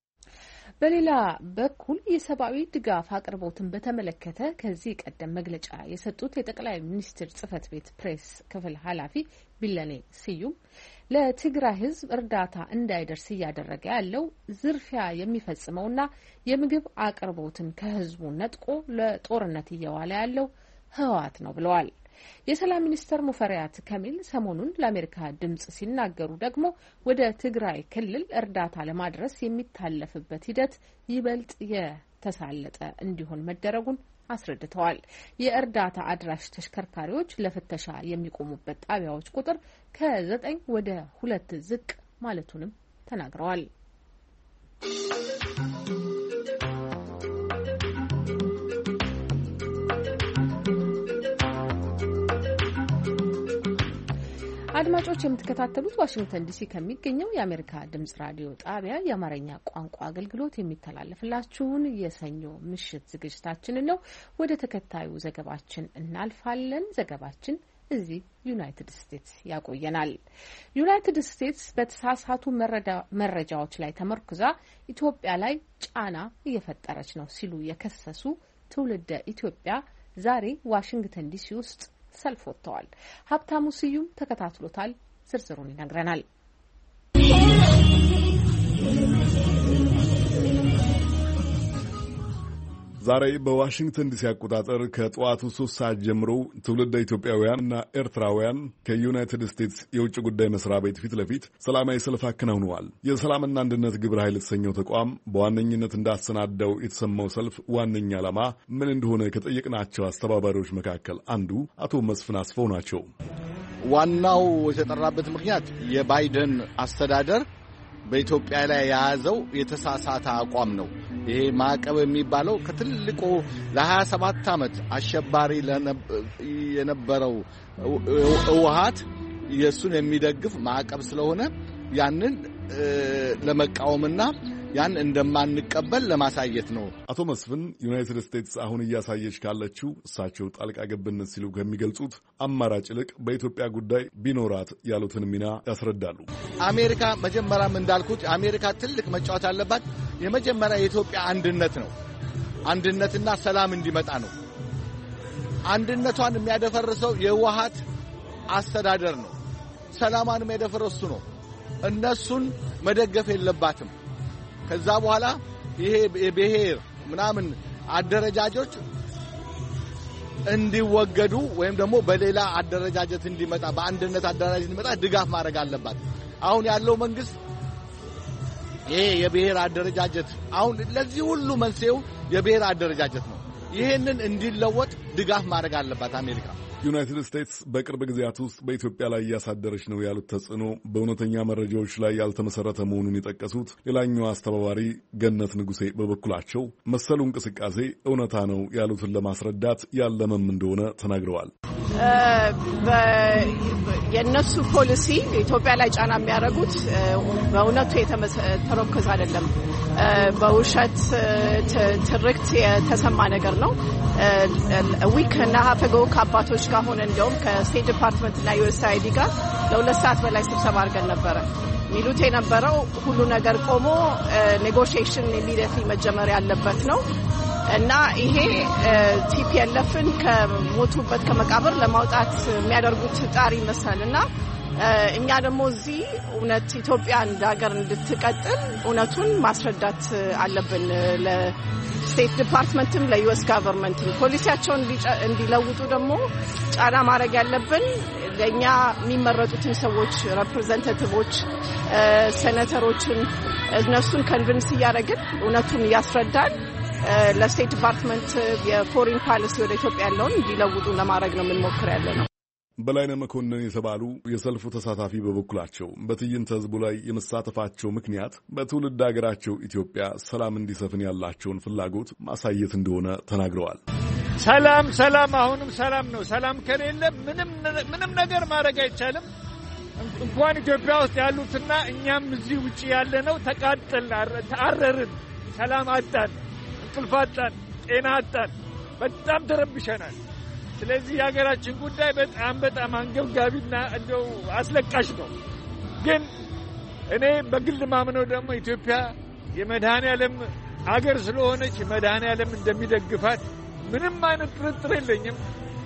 በሌላ በኩል የሰብአዊ ድጋፍ አቅርቦትን በተመለከተ ከዚህ ቀደም መግለጫ የሰጡት የጠቅላይ ሚኒስትር ጽህፈት ቤት ፕሬስ ክፍል ኃላፊ ቢለኔ ስዩም ለትግራይ ህዝብ እርዳታ እንዳይደርስ እያደረገ ያለው ዝርፊያ የሚፈጽመውና የምግብ አቅርቦትን ከህዝቡ ነጥቆ ለጦርነት እየዋለ ያለው ህወሓት ነው ብለዋል። የሰላም ሚኒስትር ሙፈሪያት ካሚል ሰሞኑን ለአሜሪካ ድምጽ ሲናገሩ ደግሞ ወደ ትግራይ ክልል እርዳታ ለማድረስ የሚታለፍበት ሂደት ይበልጥ የተሳለጠ እንዲሆን መደረጉን አስረድተዋል። የእርዳታ አድራሽ ተሽከርካሪዎች ለፍተሻ የሚቆሙበት ጣቢያዎች ቁጥር ከዘጠኝ ወደ ሁለት ዝቅ ማለቱንም ተናግረዋል። አድማጮች የምትከታተሉት ዋሽንግተን ዲሲ ከሚገኘው የአሜሪካ ድምጽ ራዲዮ ጣቢያ የአማርኛ ቋንቋ አገልግሎት የሚተላለፍላችሁን የሰኞ ምሽት ዝግጅታችንን ነው። ወደ ተከታዩ ዘገባችን እናልፋለን። ዘገባችን እዚህ ዩናይትድ ስቴትስ ያቆየናል። ዩናይትድ ስቴትስ በተሳሳቱ መረጃዎች ላይ ተመርኩዛ ኢትዮጵያ ላይ ጫና እየፈጠረች ነው ሲሉ የከሰሱ ትውልደ ኢትዮጵያ ዛሬ ዋሽንግተን ዲሲ ውስጥ ሰልፍ ወጥተዋል። ሀብታሙ ስዩም ተከታትሎታል። ዝርዝሩን ይነግረናል። ዛሬ በዋሽንግተን ዲሲ አቆጣጠር ከጠዋቱ ሶስት ሰዓት ጀምሮ ትውልደ ኢትዮጵያውያንና ኤርትራውያን ከዩናይትድ ስቴትስ የውጭ ጉዳይ መስሪያ ቤት ፊት ለፊት ሰላማዊ ሰልፍ አከናውነዋል። የሰላምና አንድነት ግብረ ኃይል የተሰኘው ተቋም በዋነኝነት እንዳሰናዳው የተሰማው ሰልፍ ዋነኛ ዓላማ ምን እንደሆነ ከጠየቅናቸው አስተባባሪዎች መካከል አንዱ አቶ መስፍን አስፈው ናቸው። ዋናው የተጠራበት ምክንያት የባይደን አስተዳደር በኢትዮጵያ ላይ የያዘው የተሳሳተ አቋም ነው። ይሄ ማዕቀብ የሚባለው ከትልቁ ለሀያ ሰባት ዓመት አሸባሪ የነበረው ህወሓት የሱን የሚደግፍ ማዕቀብ ስለሆነ ያንን ለመቃወምና ያን እንደማንቀበል ለማሳየት ነው። አቶ መስፍን ዩናይትድ ስቴትስ አሁን እያሳየች ካለችው እሳቸው ጣልቃ ገብነት ሲሉ ከሚገልጹት አማራጭ ይልቅ በኢትዮጵያ ጉዳይ ቢኖራት ያሉትን ሚና ያስረዳሉ። አሜሪካ መጀመሪያም እንዳልኩት አሜሪካ ትልቅ መጫወት አለባት። የመጀመሪያ የኢትዮጵያ አንድነት ነው። አንድነትና ሰላም እንዲመጣ ነው። አንድነቷን የሚያደፈርሰው የህወሓት አስተዳደር ነው። ሰላማን የሚያደፈርሱ ነው። እነሱን መደገፍ የለባትም። ከዛ በኋላ ይሄ የብሔር ምናምን አደረጃጆች እንዲወገዱ ወይም ደግሞ በሌላ አደረጃጀት እንዲመጣ በአንድነት አደረጃጀት እንዲመጣ ድጋፍ ማድረግ አለባት። አሁን ያለው መንግስት ይሄ የብሔር አደረጃጀት አሁን ለዚህ ሁሉ መንስኤው የብሔር አደረጃጀት ነው። ይሄንን እንዲለወጥ ድጋፍ ማድረግ አለባት አሜሪካ። ዩናይትድ ስቴትስ በቅርብ ጊዜያት ውስጥ በኢትዮጵያ ላይ እያሳደረች ነው ያሉት ተጽዕኖ በእውነተኛ መረጃዎች ላይ ያልተመሰረተ መሆኑን የጠቀሱት ሌላኛው አስተባባሪ ገነት ንጉሴ በበኩላቸው መሰሉ እንቅስቃሴ እውነታ ነው ያሉትን ለማስረዳት ያለመም እንደሆነ ተናግረዋል። የነሱ ፖሊሲ ኢትዮጵያ ላይ ጫና የሚያደርጉት በእውነቱ የተመረኮዘ አይደለም። በውሸት ትርክት የተሰማ ነገር ነው። ዊክ እና ሀፈጎ ከአባቶች ጋር ሆነ እንዲያውም ከስቴት ዲፓርትመንት እና ዩኤስአይዲ ጋር ለሁለት ሰዓት በላይ ስብሰባ አድርገን ነበረ። ሚሉት የነበረው ሁሉ ነገር ቆሞ ኔጎሺዬሽን ኢሚዲየትሊ መጀመር ያለበት ነው እና ይሄ ቲፒኤልኤፍን ከሞቱበት ከመቃብር ለማውጣት የሚያደርጉት ጣር ይመስላልና እኛ ደግሞ እዚህ እውነት ኢትዮጵያ እንደ ሀገር እንድትቀጥል እውነቱን ማስረዳት አለብን። ለስቴት ዲፓርትመንትም ለዩኤስ ጋቨርንመንትም ፖሊሲያቸውን እንዲለውጡ ደግሞ ጫና ማድረግ ያለብን ለኛ የሚመረጡትን ሰዎች ሪፕሬዘንታቲቮች፣ ሴኔተሮችን እነሱን ኮንቪንስ እያደረግን እውነቱን እያስረዳን ለስቴት ዲፓርትመንት የፎሪን ፖሊሲ ወደ ኢትዮጵያ ያለውን እንዲለውጡ ለማድረግ ነው የምንሞክር ያለ ነው። በላይነህ መኮንን የተባሉ የሰልፉ ተሳታፊ በበኩላቸው በትዕይንተ ህዝቡ ላይ የመሳተፋቸው ምክንያት በትውልድ ሀገራቸው ኢትዮጵያ ሰላም እንዲሰፍን ያላቸውን ፍላጎት ማሳየት እንደሆነ ተናግረዋል። ሰላም ሰላም አሁንም ሰላም ነው። ሰላም ከሌለ ምንም ምንም ነገር ማድረግ አይቻልም። እንኳን ኢትዮጵያ ውስጥ ያሉትና እኛም እዚህ ውጪ ያለነው ተቃጠልን፣ ተአረርን፣ ሰላም አጣን፣ እንቅልፍ አጣን፣ ጤና አጣን፣ በጣም ተረብሸናል። ስለዚህ የሀገራችን ጉዳይ በጣም በጣም አንገብጋቢና እንደው አስለቃሽ ነው። ግን እኔ በግል ማምነው ደግሞ ኢትዮጵያ የመድኃኔዓለም አገር ስለሆነች መድኃኔዓለም እንደሚደግፋት ምንም አይነት ጥርጥር የለኝም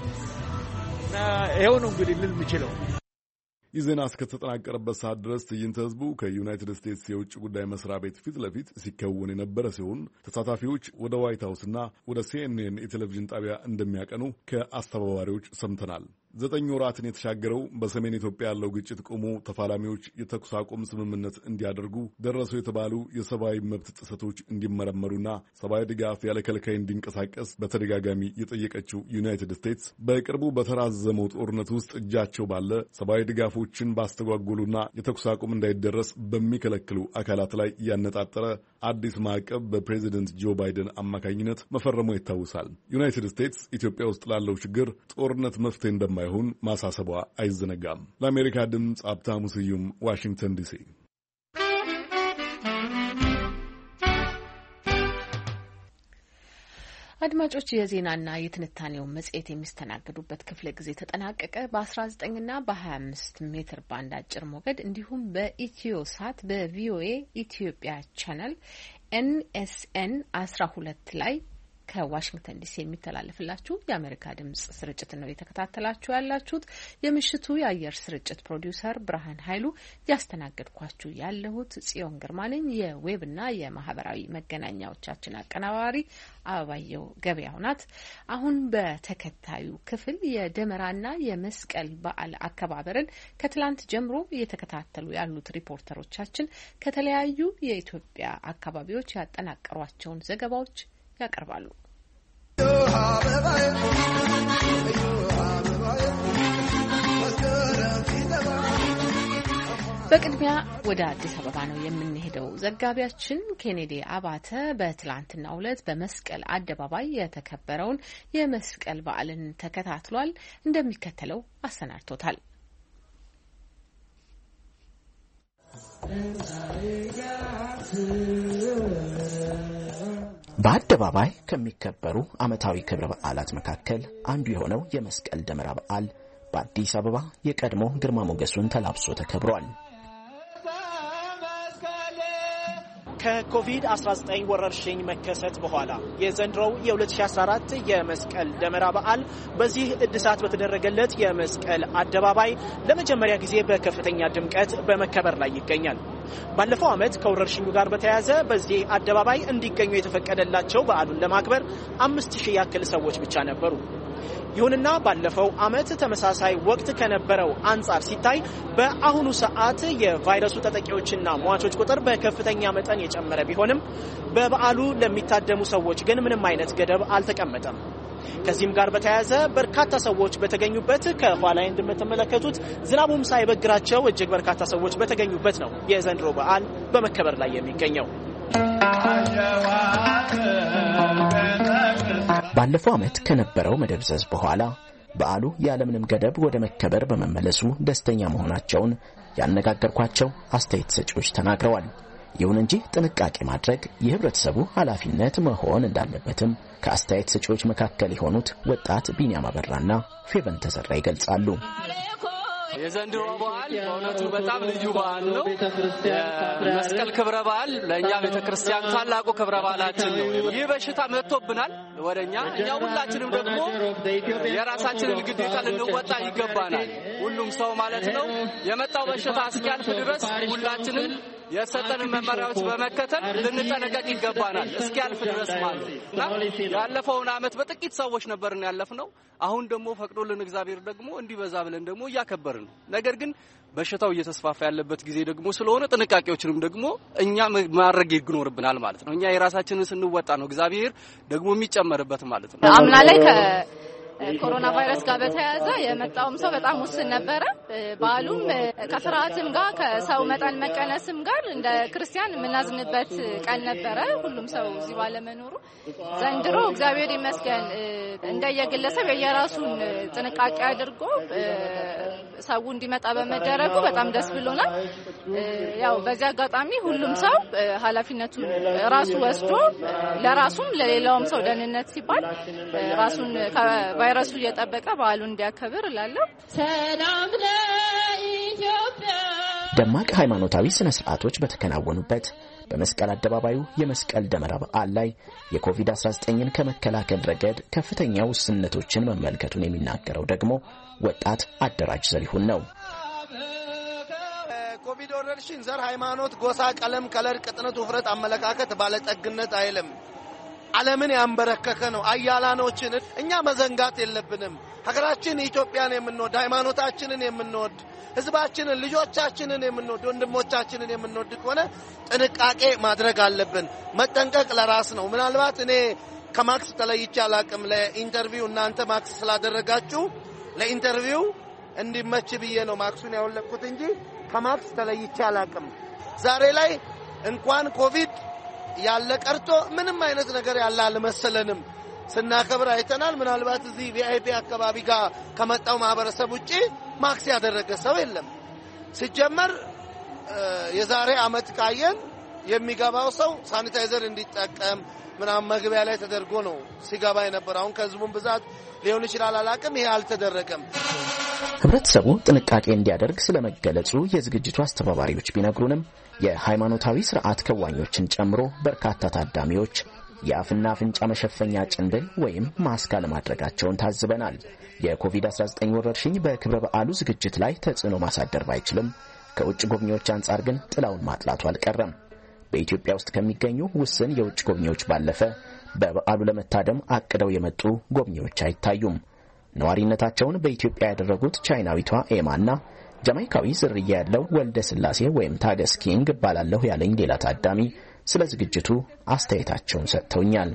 እና ይሄው ነው እንግዲህ ልል የምችለው። ይህ ዜና እስከተጠናቀረበት ሰዓት ድረስ ትዕይንተ ህዝቡ ከዩናይትድ ስቴትስ የውጭ ጉዳይ መስሪያ ቤት ፊት ለፊት ሲከወን የነበረ ሲሆን ተሳታፊዎች ወደ ዋይት ሀውስና ወደ ሲኤንኤን የቴሌቪዥን ጣቢያ እንደሚያቀኑ ከአስተባባሪዎች ሰምተናል። ዘጠኝ ወራትን የተሻገረው በሰሜን ኢትዮጵያ ያለው ግጭት ቆሞ ተፋላሚዎች የተኩስ አቁም ስምምነት እንዲያደርጉ ደረሱ የተባሉ የሰብአዊ መብት ጥሰቶች እንዲመረመሩና ሰብአዊ ድጋፍ ያለ ከልካይ እንዲንቀሳቀስ በተደጋጋሚ የጠየቀችው ዩናይትድ ስቴትስ በቅርቡ በተራዘመው ጦርነት ውስጥ እጃቸው ባለ ሰብአዊ ድጋፎችን ባስተጓጎሉና የተኩስ አቁም እንዳይደረስ በሚከለክሉ አካላት ላይ ያነጣጠረ አዲስ ማዕቀብ በፕሬዚደንት ጆ ባይደን አማካኝነት መፈረሙ ይታወሳል። ዩናይትድ ስቴትስ ኢትዮጵያ ውስጥ ላለው ችግር ጦርነት መፍትሄ እንደማ ይሁን ማሳሰቧ አይዘነጋም። ለአሜሪካ ድምፅ ሀብታሙ ስዩም ዋሽንግተን ዲሲ። አድማጮች የዜናና የትንታኔው መጽሔት የሚስተናገዱበት ክፍለ ጊዜ ተጠናቀቀ። በ19 እና በ25 ሜትር ባንድ አጭር ሞገድ እንዲሁም በኢትዮ ሳት በቪኦኤ ኢትዮጵያ ቻናል ኤንኤስኤን አስራ ሁለት ላይ ከዋሽንግተን ዲሲ የሚተላለፍላችሁ የአሜሪካ ድምጽ ስርጭት ነው የተከታተላችሁ ያላችሁት። የምሽቱ የአየር ስርጭት ፕሮዲውሰር ብርሃን ኃይሉ፣ ያስተናገድኳችሁ ያለሁት ጽዮን ግርማ ነኝ። የዌብና የማህበራዊ መገናኛዎቻችን አቀናባሪ አበባየው ገበያው ናት። አሁን በተከታዩ ክፍል የደመራና የመስቀል በዓል አከባበርን ከትላንት ጀምሮ እየተከታተሉ ያሉት ሪፖርተሮቻችን ከተለያዩ የኢትዮጵያ አካባቢዎች ያጠናቀሯቸውን ዘገባዎች ያቀርባሉ። በቅድሚያ ወደ አዲስ አበባ ነው የምንሄደው። ዘጋቢያችን ኬኔዲ አባተ በትላንትናው ዕለት በመስቀል አደባባይ የተከበረውን የመስቀል በዓልን ተከታትሏል። እንደሚከተለው አሰናድቶታል። በአደባባይ ከሚከበሩ ዓመታዊ ክብረ በዓላት መካከል አንዱ የሆነው የመስቀል ደመራ በዓል በአዲስ አበባ የቀድሞ ግርማ ሞገሱን ተላብሶ ተከብሯል። ከኮቪድ አስራ ዘጠኝ ወረርሽኝ መከሰት በኋላ የዘንድሮው የ2014 የመስቀል ደመራ በዓል በዚህ እድሳት በተደረገለት የመስቀል አደባባይ ለመጀመሪያ ጊዜ በከፍተኛ ድምቀት በመከበር ላይ ይገኛል። ባለፈው ዓመት ከወረርሽኙ ጋር በተያያዘ በዚህ አደባባይ እንዲገኙ የተፈቀደላቸው በዓሉን ለማክበር አምስት ሺህ ያክል ሰዎች ብቻ ነበሩ። ይሁንና ባለፈው ዓመት ተመሳሳይ ወቅት ከነበረው አንጻር ሲታይ በአሁኑ ሰዓት የቫይረሱ ተጠቂዎችና ሟቾች ቁጥር በከፍተኛ መጠን የጨመረ ቢሆንም በበዓሉ ለሚታደሙ ሰዎች ግን ምንም አይነት ገደብ አልተቀመጠም። ከዚህም ጋር በተያያዘ በርካታ ሰዎች በተገኙበት ከኋላ እንደምትመለከቱት ዝናቡም ሳይበግራቸው እጅግ በርካታ ሰዎች በተገኙበት ነው የዘንድሮ በዓል በመከበር ላይ የሚገኘው። ባለፈው ዓመት ከነበረው መደብዘዝ በኋላ በዓሉ ያለምንም ገደብ ወደ መከበር በመመለሱ ደስተኛ መሆናቸውን ያነጋገርኳቸው አስተያየት ሰጪዎች ተናግረዋል። ይሁን እንጂ ጥንቃቄ ማድረግ የህብረተሰቡ ኃላፊነት መሆን እንዳለበትም ከአስተያየት ሰጪዎች መካከል የሆኑት ወጣት ቢኒያም አበራና ፌቨን ተሰራ ይገልጻሉ። የዘንድሮ በዓል በእውነቱ በጣም ልዩ በዓል ነው። የመስቀል ክብረ በዓል ለእኛ ቤተክርስቲያን ታላቁ ክብረ በዓላችን ነው። ይህ በሽታ መጥቶብናል ወደኛ። እኛ ሁላችንም ደግሞ የራሳችንን ግዴታ ልንወጣ ይገባናል። ሁሉም ሰው ማለት ነው የመጣው በሽታ እስኪያልፍ ድረስ ሁላችንም የሰጠንን መመሪያዎች በመከተል ልንጠነቀቅ ይገባናል። እስኪያልፍ ድረስ ማለት ነው። ያለፈውን ዓመት በጥቂት ሰዎች ነበርን ያለፍነው። አሁን ደግሞ ፈቅዶልን እግዚአብሔር ደግሞ እንዲበዛ ብለን ደግሞ እያከበርን ነው። ነገር ግን በሽታው እየተስፋፋ ያለበት ጊዜ ደግሞ ስለሆነ ጥንቃቄዎችንም ደግሞ እኛ ማድረግ ይግኖርብናል ማለት ነው። እኛ የራሳችንን ስንወጣ ነው እግዚአብሔር ደግሞ የሚጨመርበት ማለት ነው። አምና ላይ ኮሮና ቫይረስ ጋር በተያያዘ የመጣውም ሰው በጣም ውስን ነበረ። በዓሉም ከፍርሃትም ጋር ከሰው መጠን መቀነስም ጋር እንደ ክርስቲያን የምናዝንበት ቀን ነበረ። ሁሉም ሰው እዚህ ባለመኖሩ ዘንድሮ እግዚአብሔር ይመስገን እንደየግለሰብ የየራሱን ጥንቃቄ አድርጎ ሰው እንዲመጣ በመደረጉ በጣም ደስ ብሎናል። ያው በዚህ አጋጣሚ ሁሉም ሰው ኃላፊነቱን ራሱ ወስዶ ለራሱም ለሌላውም ሰው ደህንነት ሲባል ራሱን ቫይረሱ እየጠበቀ በዓሉን እንዲያከብር እላለሁ። ሰላም ለኢትዮጵያ። ደማቅ ሃይማኖታዊ ስነ ስርዓቶች በተከናወኑበት በመስቀል አደባባዩ የመስቀል ደመራ በዓል ላይ የኮቪድ አስራ ዘጠኝን ከመከላከል ረገድ ከፍተኛ ውስንነቶችን መመልከቱን የሚናገረው ደግሞ ወጣት አደራጅ ዘሪሁን ነው። ኮቪድ ወረርሽኝ ዘር፣ ሃይማኖት፣ ጎሳ፣ ቀለም፣ ከለር፣ ቅጥነት፣ ውፍረት፣ አመለካከት፣ ባለጠግነት አይልም። ዓለምን ያንበረከከ ነው። አያላኖችን እኛ መዘንጋት የለብንም። ሀገራችን ኢትዮጵያን የምንወድ፣ ሃይማኖታችንን የምንወድ፣ ህዝባችንን፣ ልጆቻችንን የምንወድ፣ ወንድሞቻችንን የምንወድ ከሆነ ጥንቃቄ ማድረግ አለብን። መጠንቀቅ ለራስ ነው። ምናልባት እኔ ከማክስ ተለይቼ አላቅም። ለኢንተርቪው እናንተ ማክስ ስላደረጋችሁ ለኢንተርቪው እንዲመች ብዬ ነው ማክሱን ያወለቅኩት እንጂ ከማክስ ተለይቼ አላቅም። ዛሬ ላይ እንኳን ኮቪድ ያለ ቀርቶ ምንም አይነት ነገር ያለ አልመሰለንም። ስናከብር አይተናል። ምናልባት እዚህ ቪአይፒ አካባቢ ጋር ከመጣው ማህበረሰብ ውጪ ማክስ ያደረገ ሰው የለም። ሲጀመር የዛሬ አመት ካየን የሚገባው ሰው ሳኒታይዘር እንዲጠቀም ምናምን መግቢያ ላይ ተደርጎ ነው ሲገባ የነበር። አሁን ከህዝቡን ብዛት ሊሆን ይችላል አላቅም፣ ይሄ አልተደረገም። ህብረተሰቡ ጥንቃቄ እንዲያደርግ ስለመገለጹ የዝግጅቱ አስተባባሪዎች ቢነግሩንም የሃይማኖታዊ ስርዓት ከዋኞችን ጨምሮ በርካታ ታዳሚዎች የአፍና አፍንጫ መሸፈኛ ጭንብል ወይም ማስክ አለማድረጋቸውን ታዝበናል። የኮቪድ አስራ ዘጠኝ ወረርሽኝ በክብረ በዓሉ ዝግጅት ላይ ተጽዕኖ ማሳደር ባይችልም ከውጭ ጎብኚዎች አንጻር ግን ጥላውን ማጥላቱ አልቀረም። በኢትዮጵያ ውስጥ ከሚገኙ ውስን የውጭ ጎብኚዎች ባለፈ በበዓሉ ለመታደም አቅደው የመጡ ጎብኚዎች አይታዩም። ነዋሪነታቸውን በኢትዮጵያ ያደረጉት ቻይናዊቷ ኤማና ጃማይካዊ ዝርያ ያለው ወልደ ስላሴ ወይም ታገስ ኪንግ ባላለሁ ያለኝ ሌላ ታዳሚ ስለ ዝግጅቱ አስተያየታቸውን ሰጥተውኛል።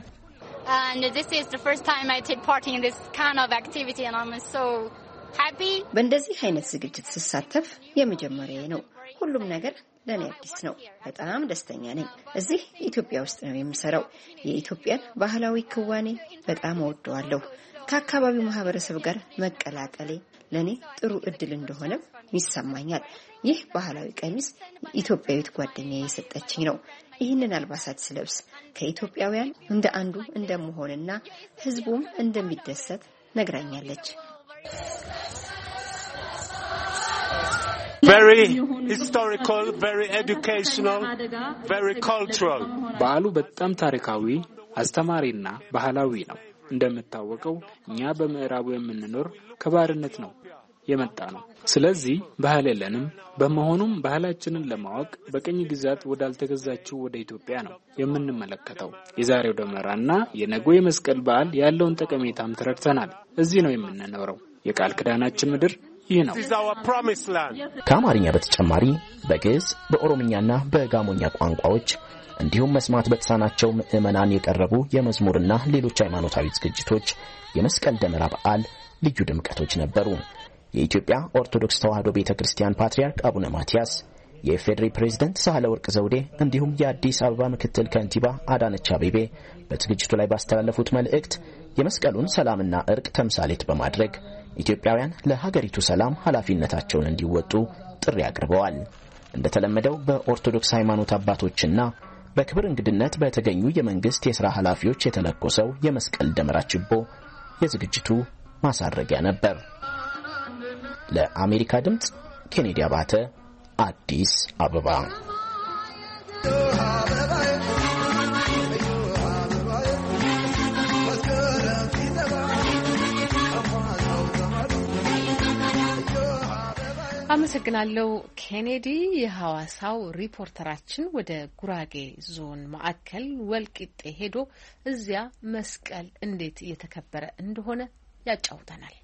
በእንደዚህ አይነት ዝግጅት ስሳተፍ የመጀመሪያዬ ነው። ሁሉም ነገር ለኔ አዲስ ነው። በጣም ደስተኛ ነኝ። እዚህ ኢትዮጵያ ውስጥ ነው የምሰራው። የኢትዮጵያን ባህላዊ ክዋኔ በጣም እወደዋለሁ። ከአካባቢው ማህበረሰብ ጋር መቀላቀሌ ለኔ ጥሩ እድል እንደሆነ ይሰማኛል። ይህ ባህላዊ ቀሚስ ኢትዮጵያዊት ጓደኛዬ የሰጠችኝ ነው። ይህንን አልባሳት ስለብስ ከኢትዮጵያውያን እንደ አንዱ እንደምሆንና ህዝቡም እንደሚደሰት ነግራኛለች። Very historical, very educational, very cultural. በዓሉ በጣም ታሪካዊ፣ አስተማሪና ባህላዊ ነው። እንደምታወቀው እኛ በምዕራቡ የምንኖር ከባርነት ነው የመጣ ነው። ስለዚህ ባህል የለንም። በመሆኑም ባህላችንን ለማወቅ በቀኝ ግዛት ወዳልተገዛችው ወደ ኢትዮጵያ ነው የምንመለከተው። የዛሬው ደመራና የነገው የመስቀል በዓል ያለውን ጠቀሜታም ተረድተናል። እዚህ ነው የምንኖረው። የቃል ኪዳናችን ምድር ይህ ነው። ከአማርኛ በተጨማሪ በግዕዝ በኦሮምኛና በጋሞኛ ቋንቋዎች እንዲሁም መስማት በተሳናቸው ምዕመናን የቀረቡ የመዝሙርና ሌሎች ሃይማኖታዊ ዝግጅቶች የመስቀል ደመራ በዓል ልዩ ድምቀቶች ነበሩ። የኢትዮጵያ ኦርቶዶክስ ተዋሕዶ ቤተክርስቲያን ፓትርያርክ አቡነ ማትያስ፣ የፌዴሪ ፕሬዝዳንት ሳህለወርቅ ዘውዴ እንዲሁም የአዲስ አበባ ምክትል ከንቲባ አዳነች አቤቤ በዝግጅቱ ላይ ባስተላለፉት መልእክት የመስቀሉን ሰላምና እርቅ ተምሳሌት በማድረግ ኢትዮጵያውያን ለሀገሪቱ ሰላም ኃላፊነታቸውን እንዲወጡ ጥሪ አቅርበዋል። እንደተለመደው በኦርቶዶክስ ሃይማኖት አባቶችና በክብር እንግድነት በተገኙ የመንግስት የሥራ ኃላፊዎች የተለኮሰው የመስቀል ደመራ ችቦ የዝግጅቱ ማሳረጊያ ነበር። ለአሜሪካ ድምጽ ኬኔዲ አባተ አዲስ አበባ። አመሰግናለሁ ኬኔዲ። የሐዋሳው ሪፖርተራችን ወደ ጉራጌ ዞን ማዕከል ወልቂጤ ሄዶ እዚያ መስቀል እንዴት እየተከበረ እንደሆነ ያጫውተናል።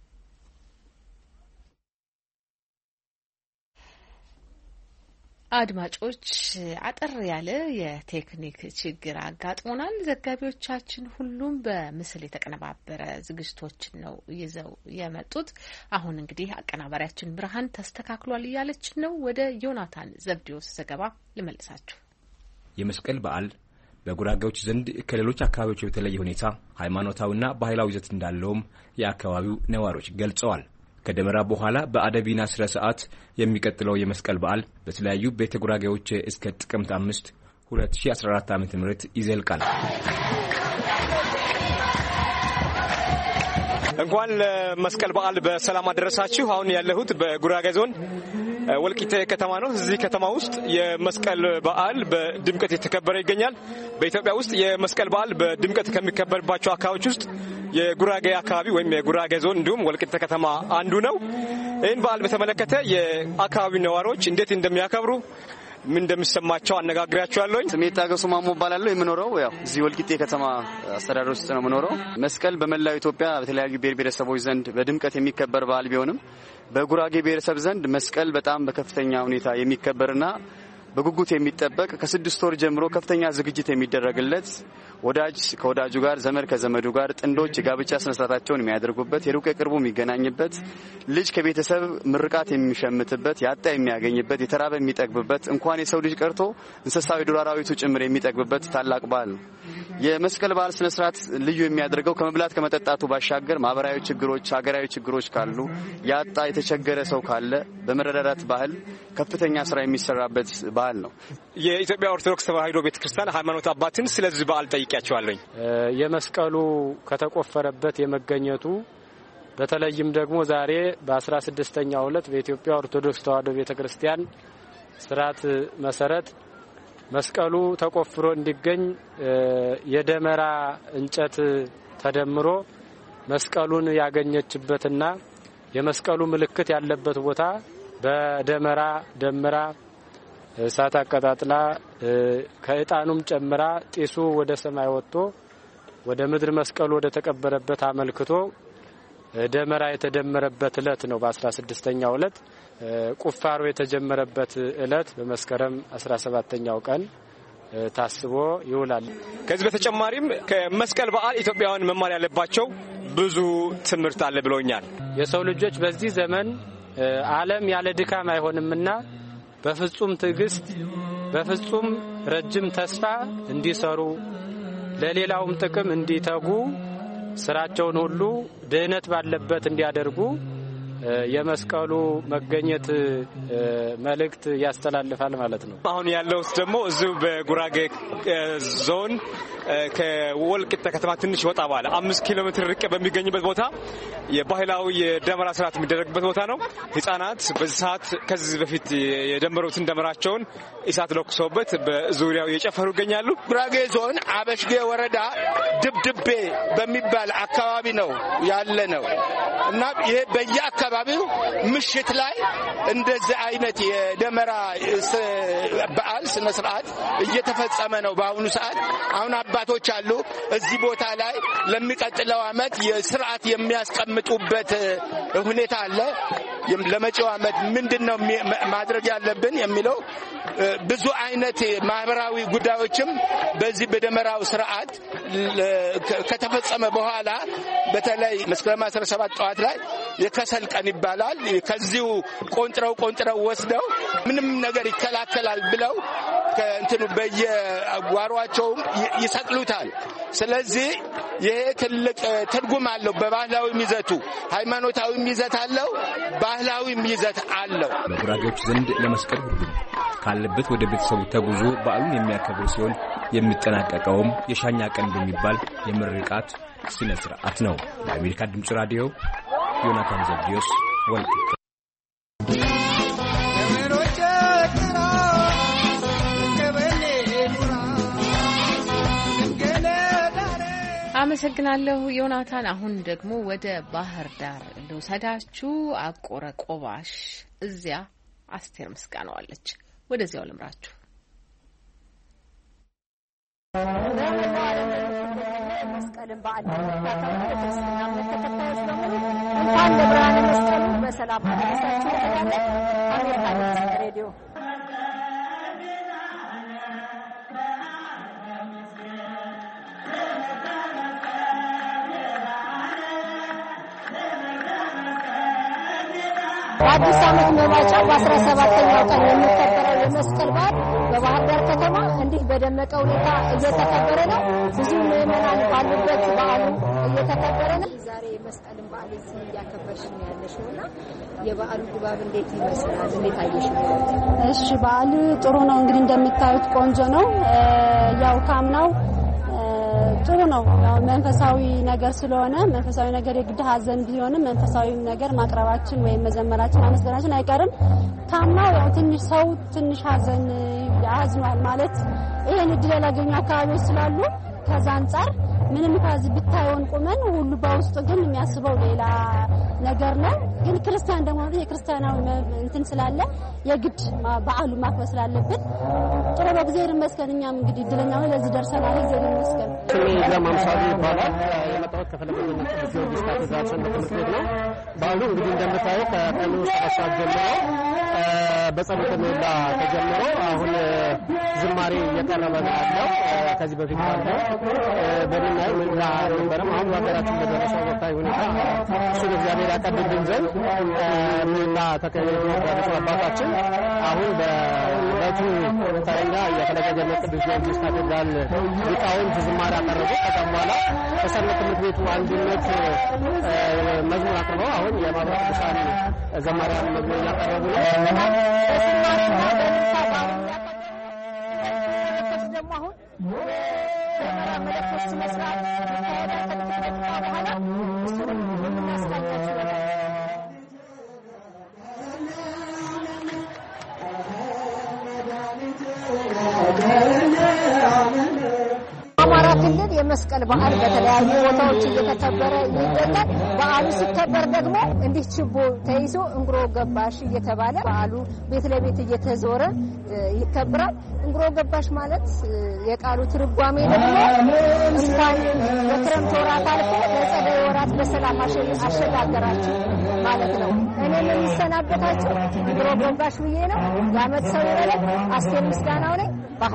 አድማጮች አጠር ያለ የቴክኒክ ችግር አጋጥሞናል። ዘጋቢዎቻችን ሁሉም በምስል የተቀነባበረ ዝግጅቶችን ነው ይዘው የመጡት። አሁን እንግዲህ አቀናባሪያችን ብርሃን ተስተካክሏል እያለች ነው። ወደ ዮናታን ዘብዲዮስ ዘገባ ልመልሳችሁ። የመስቀል በዓል በጉራጌዎች ዘንድ ከሌሎች አካባቢዎች በተለየ ሁኔታ ሃይማኖታዊና ባህላዊ ይዘት እንዳለውም የአካባቢው ነዋሪዎች ገልጸዋል። ከደመራ በኋላ በአደቢና ስነ ስርዓት የሚቀጥለው የመስቀል በዓል በተለያዩ ቤተ ጉራጌዎች እስከ ጥቅምት አምስት ሁለት ሺህ አስራ አራት ዓመተ ምህረት ይዘልቃል። እንኳን ለመስቀል በዓል በሰላም አደረሳችሁ። አሁን ያለሁት በጉራጌ ዞን ወልቂጤ ከተማ ነው። እዚህ ከተማ ውስጥ የመስቀል በዓል በድምቀት የተከበረ ይገኛል። በኢትዮጵያ ውስጥ የመስቀል በዓል በድምቀት ከሚከበርባቸው አካባቢዎች ውስጥ የጉራጌ አካባቢ ወይም የጉራጌ ዞን እንዲሁም ወልቂጤ ከተማ አንዱ ነው። ይህን በዓል በተመለከተ የአካባቢው ነዋሪዎች እንዴት እንደሚያከብሩ ምን እንደሚሰማቸው አነጋግራቸዋለሁ። ስሜ ታገሱ ማሞ እባላለሁ። የምኖረው ያው እዚህ ወልቂጤ ከተማ አስተዳደር ውስጥ ነው የምኖረው። መስቀል በመላው ኢትዮጵያ በተለያዩ ብሔር ብሔረሰቦች ዘንድ በድምቀት የሚከበር በዓል ቢሆንም በጉራጌ ብሔረሰብ ዘንድ መስቀል በጣም በከፍተኛ ሁኔታ የሚከበርና በጉጉት የሚጠበቅ ከስድስት ወር ጀምሮ ከፍተኛ ዝግጅት የሚደረግለት ወዳጅ ከወዳጁ ጋር ዘመድ ከዘመዱ ጋር ጥንዶች የጋብቻ ስነ ስርዓታቸውን የሚያደርጉበት የሩቅ የቅርቡ የሚገናኝበት ልጅ ከቤተሰብ ምርቃት የሚሸምትበት ያጣ የሚያገኝበት የተራበ የሚጠግብበት እንኳን የሰው ልጅ ቀርቶ እንስሳዊ ዱር አራዊቱ ጭምር የሚጠግብበት ታላቅ በዓል ነው። የመስቀል በዓል ስነ ስርዓት ልዩ የሚያደርገው ከመብላት ከመጠጣቱ ባሻገር ማህበራዊ ችግሮች፣ ሀገራዊ ችግሮች ካሉ ያጣ የተቸገረ ሰው ካለ በመረዳዳት ባህል ከፍተኛ ስራ የሚሰራበት በዓል ነው። የኢትዮጵያ ኦርቶዶክስ ተዋሕዶ ቤተክርስቲያን ሃይማኖት አባትን ስለዚህ በዓል ጠይቄያቸዋለሁ። የመስቀሉ ከተቆፈረበት የመገኘቱ በተለይም ደግሞ ዛሬ በአስራ ስድስተኛው ዕለት በኢትዮጵያ ኦርቶዶክስ ተዋሕዶ ቤተክርስቲያን ስርዓት መሰረት መስቀሉ ተቆፍሮ እንዲገኝ የደመራ እንጨት ተደምሮ መስቀሉን ያገኘችበትና የመስቀሉ ምልክት ያለበት ቦታ በደመራ ደምራ እሳት አቀጣጥላ ከእጣኑም ጨምራ ጢሱ ወደ ሰማይ ወጥቶ ወደ ምድር መስቀሉ ወደ ተቀበረበት አመልክቶ ደመራ የተደመረበት ዕለት ነው። በአስራ ስድስተኛው ዕለት ቁፋሮ የተጀመረበት ዕለት በመስከረም አስራ ሰባተኛው ቀን ታስቦ ይውላል። ከዚህ በተጨማሪም ከመስቀል በዓል ኢትዮጵያውያን መማር ያለባቸው ብዙ ትምህርት አለ ብለውኛል። የሰው ልጆች በዚህ ዘመን ዓለም ያለ ድካም አይሆንምና በፍጹም ትዕግስት በፍጹም ረጅም ተስፋ እንዲሰሩ ለሌላውም ጥቅም እንዲተጉ ስራቸውን ሁሉ ድህነት ባለበት እንዲያደርጉ የመስቀሉ መገኘት መልእክት ያስተላልፋል ማለት ነው። አሁን ያለው ደግሞ እዚሁ በጉራጌ ዞን ከወልቂጤ ከተማ ትንሽ ወጣ ባለ አምስት ኪሎ ሜትር ርቀት በሚገኝበት ቦታ የባህላዊ የደመራ ስርዓት የሚደረግበት ቦታ ነው። ህጻናት በዚህ ሰዓት ከዚህ በፊት የደመሩትን ደመራቸውን እሳት ለኩሰውበት በዙሪያው እየጨፈሩ ይገኛሉ። ጉራጌ ዞን አበሽጌ ወረዳ ድብድቤ በሚባል አካባቢ ነው ያለ ነው እና ይሄ በየአካባቢው ምሽት ላይ እንደዚህ አይነት የደመራ በዓል ስነ ስርዓት እየተፈጸመ ነው። በአሁኑ ሰዓት አሁን አባቶች አሉ እዚህ ቦታ ላይ ለሚቀጥለው አመት የስርዓት የሚያስቀምጡበት ሁኔታ አለ። ለመጪው አመት ምንድነው ማድረግ ያለብን የሚለው ብዙ አይነት ማህበራዊ ጉዳዮችም በዚህ በደመራው ስርዓት ከተፈጸመ በኋላ በተለይ መስከረም አስራ ሰባት ጠዋት ላይ የከሰል ቀን ይባላል። ከዚሁ ቆንጥረው ቆንጥረው ወስደው ምንም ነገር ይከላከላል ብለው ከእንትኑ በየጓሯቸው ይሰቅሉታል። ስለዚህ ይሄ ትልቅ ትርጉም አለው። በባህላዊ ይዘቱ ሃይማኖታዊ ይዘት አለው፣ ባህላዊ ይዘት አለው። በጉራጌዎች ዘንድ ለመስቀል ሁሉ ካለበት ወደ ቤተሰቡ ተጉዞ በዓሉን የሚያከብሩ ሲሆን የሚጠናቀቀውም የሻኛ ቀን በሚባል የምርቃት ስነ ስርዓት ነው። ለአሜሪካ ድምጽ ራዲዮ ዮናታን ዘብዲዮስ ወልቂጤ። አመሰግናለሁ ዮናታን። አሁን ደግሞ ወደ ባህር ዳር ልውሰዳችሁ። አቆረ ቆባሽ እዚያ አስቴር ምስጋናው አለች። ወደዚያው ልምራችሁ። መስቀልን በዓል ክርስትና እምነት ተከታዮች በሙሉ እንኳን ለብርሃነ መስቀሉ በሰላም አደረሳችሁ። አሜሪካ ድምፅ ሬዲዮ አዲስ ዓመት መባቻ በአስራ ሰባተኛው ቀን የሚከበረው የመስቀል በዓል በባህር ዳር ከተማ እንዲህ በደመቀ ሁኔታ እየተከበረ ነው። ብዙ ምዕመናን ባሉበት በዓሉ እየተከበረ ነው። ዛሬ የመስቀልን በዓል እዚህ እያከበርሽ ነው ያለሽውና የበዓሉ ድባብ እንዴት ይመስላል? እንዴት አየሽው? እሺ፣ በዓሉ ጥሩ ነው። እንግዲህ እንደምታዩት ቆንጆ ነው። ያው ካምናው ጥሩ ነው። ያው መንፈሳዊ ነገር ስለሆነ መንፈሳዊ ነገር የግድ ሀዘን ቢሆንም መንፈሳዊ ነገር ማቅረባችን ወይም መዘመራችን አመስገናችን አይቀርም። ካምናው ያው ትንሽ ሰው ትንሽ ሀዘን ያዝኗል ማለት ይሄን እድል ያላገኙ አካባቢዎች ስላሉ ከዛ አንፃር ምንም ታዝ ብታዩን ቁመን ሁሉ በውስጡ ግን የሚያስበው ሌላ ነገር ነው። ግን ክርስቲያን ደግሞ የክርስቲያናዊ እንትን ስላለ የግድ በዓሉ ማክበር ስላለበት ጥሩ በእግዚአብሔር ይመስገን። እኛም እንግዲህ እድለኛ ሆነን ለዚህ ደርሰናል። እግዚአብሔር ይመስገን። ለማምሳሉ ይባላል የመጣው ከፈለገ ቅዱስ ጊዮርጊስ ካቴድራል ትምህርት ቤት ነው። በዓሉ እንግዲህ እንደምታየው ከቀኑ ሰባት ሰዓት ጀምሮ በጸሎተ ምህላ ተጀምሮ አሁን ዝማሬ እየቀረበ ነው ያለው። ከዚህ በፊት ባለው በምናየው ምህላ ነበረም። አሁን በሀገራችን በደረሰው ወቅታዊ ሁኔታ እሱን እግዚአብሔር ያቀድልን ዘንድ ምህላ ተካሂዶ ያደረሰው አባታችን አሁን በዕለቱ ተረኛ የፈለገ ገነት ቅዱስ ጊዮርጊስ ካቴድራል ሊቃውንት ዝማሬ አቀረቡ። ከዛም በኋላ በሰንበት ትምህርት ቤቱ አንድነት መዝሙር አቅርበው አሁን የማህበረ ቅዱሳን ዘማሪያን መዝሙር እያቀረቡ ነው። ደግሞ አሁን መለኮት መስራት በኋላ እሱንም እናስቃኛችሁ ነው። አማራ ክልል የመስቀል በዓል በተለያዩ ቦታዎች እየተከበረ ይገኛል። በዓሉ ሲከበር ደግሞ እንዲህ ችቦ ተይዞ እንግሮ ገባሽ እየተባለ በዓሉ ቤት ለቤት እየተዞረ ይከበራል። እንግሮ ገባሽ ማለት የቃሉ ትርጓሜ ደግሞ እንኳን በክረምት ወራት አልፎ ለጸደይ ወራት በሰላም አሸጋገራችሁ ማለት ነው። እኔ የምሰናበታችሁ እንግሮ ገባሽ ብዬ ነው። የዓመት ሰው ይበለን። አስቴር ምስጋናው ነኝ። ባህር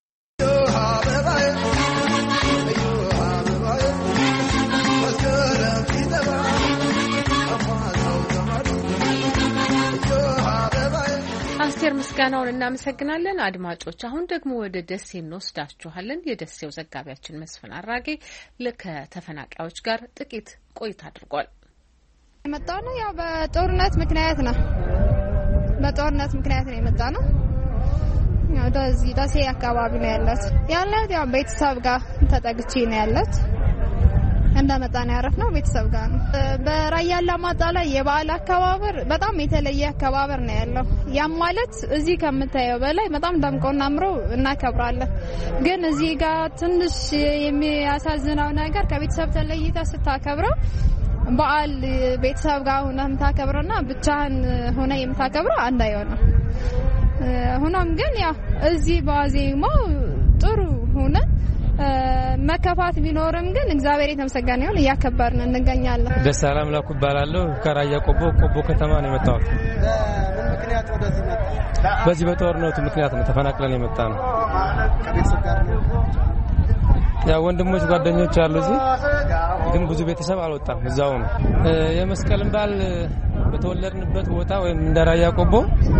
አስቴር ምስጋናውን እናመሰግናለን። አድማጮች አሁን ደግሞ ወደ ደሴ እንወስዳችኋለን። የደሴው ዘጋቢያችን መስፍን አራጌ ከተፈናቃዮች ጋር ጥቂት ቆይታ አድርጓል። የመጣው ነው ያው በጦርነት ምክንያት ነው። በጦርነት ምክንያት ነው የመጣ ነው። ያው ደዚህ ደሴ አካባቢ ነው ያለት ያለት ያው ቤተሰብ ጋር ተጠግቼ ነው ያለት እንደመጣ ነው ያረፍነው ቤተሰብ ጋር ነው። በራያ አላማጣ ላይ የበዓል አከባበር በጣም የተለየ አከባበር ነው ያለው። ያም ማለት እዚህ ከምታየው በላይ በጣም ደምቆና አምሮ እናከብራለን። ግን እዚህ ጋር ትንሽ የሚያሳዝነው ነገር ከቤተሰብ ተለይታ ስታከብረው በዓል ቤተሰብ ጋር ሆነህ የምታከብረውና ብቻህን ሆነ የምታከብረው አንድ አይሆንም። ሆኖም ግን ያው እዚህ በዋዜማው ጥሩ ሆነ መከፋት ቢኖርም ግን እግዚአብሔር የተመሰገነ ይሁን እያከበርን እንገኛለን። ደሳላ አምላኩ እባላለሁ። ከራያ ቆቦ ቆቦ ከተማ ነው የመጣሁት። ምን ምክንያት ወደዚህ መጣ? በዚህ በጦርነቱ ምክንያት ነው ተፈናቅለን የመጣ ነው። ከቤተሰብ ጋር ነው? ያው ወንድሞች ጓደኞች አሉ እዚህ፣ ግን ብዙ ቤተሰብ አልወጣም፣ እዛው ነው። የመስቀልን በዓል በተወለድንበት ቦታ ወይም እንደ ራያ ቆቦ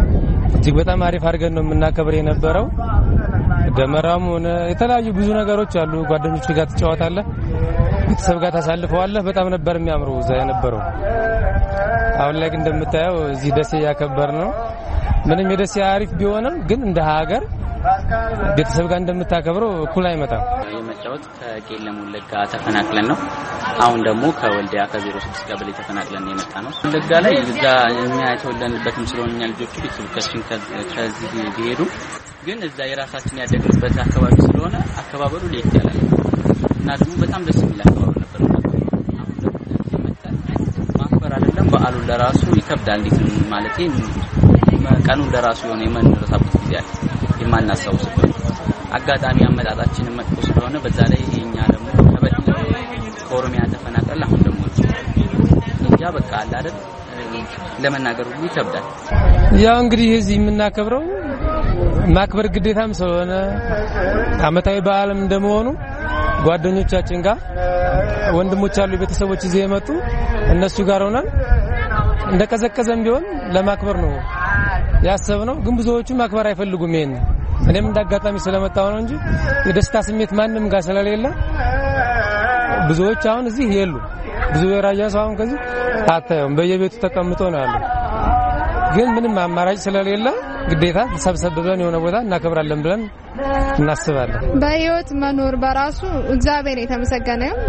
እጅግ በጣም አሪፍ አድርገን ነው የምናከብር የነበረው። ደመራም ሆነ የተለያዩ ብዙ ነገሮች አሉ። ጓደኞች ጋር ትጫወታለህ፣ ቤተሰብ ጋር ታሳልፈዋለህ። በጣም ነበር የሚያምረው እዛ የነበረው። አሁን ላይ ግን እንደምታየው እዚህ ደሴ ያከበር ነው። ምንም የደሴ አሪፍ ቢሆንም ግን እንደ ሀገር ቤተሰብ ጋር እንደምታከብረው እኩል አይመጣም። የመጣሁት ከቄለም ወለጋ ተፈናቅለን ነው። አሁን ደግሞ ከወልዲያ ከዜሮ ስድስት ቀበሌ ተፈናቅለን የመጣ ነው። ወለጋ ላይ እዛ እኛ የተወለድንበትም ስለሆነ እኛ ልጆቹ ቤተሰቦቻችን ከዚህ ቢሄዱ ግን እዛ የራሳችን ያደግንበት አካባቢ ስለሆነ አከባበሩ ለየት ያለ እና ደግሞ በጣም ደስ የሚል አከባበር ነበር። አሁን ደግሞ እዚህ መጣን ማክበር አይደለም በዓሉን ለራሱ ይከብዳል። እንዴት ማለት ቀኑን ለራሱ የሆነ የማንረሳበት ጊዜ አለ፣ የማናስታውስበት አጋጣሚ አመጣጣችንን መጥፎ ስለሆነ በዛ ላይ የኛ ደግሞ ከበድ ከኦሮሚያ ተፈናቀል አሁን ደግሞ እንጃ በቃ አለ አይደል ለመናገር ሁሉ ይከብዳል። ያው እንግዲህ እዚህ የምናከብረው ማክበር ግዴታም ስለሆነ አመታዊ በዓልም እንደመሆኑ ጓደኞቻችን ጋር ወንድሞች አሉ ቤተሰቦች እዚህ የመጡ እነሱ ጋር ሆነን እንደቀዘቀዘም ቢሆን ለማክበር ነው ያሰብነው። ግን ብዙዎቹ ማክበር አይፈልጉም። ይሄን እኔም እንዳጋጣሚ ስለመጣው ነው እንጂ የደስታ ስሜት ማንንም ጋር ስለሌለ ብዙዎች አሁን እዚህ የሉ። ብዙ የራያ ሰው አሁን ከዚህ አታየውም፣ በየቤቱ ተቀምጦ ነው ያለው። ግን ምንም አማራጭ ስለሌለ ግዴታ ተሰብሰብ ብለን የሆነ ቦታ እናከብራለን ብለን እናስባለን። በህይወት መኖር በራሱ እግዚአብሔር የተመሰገነ ነው።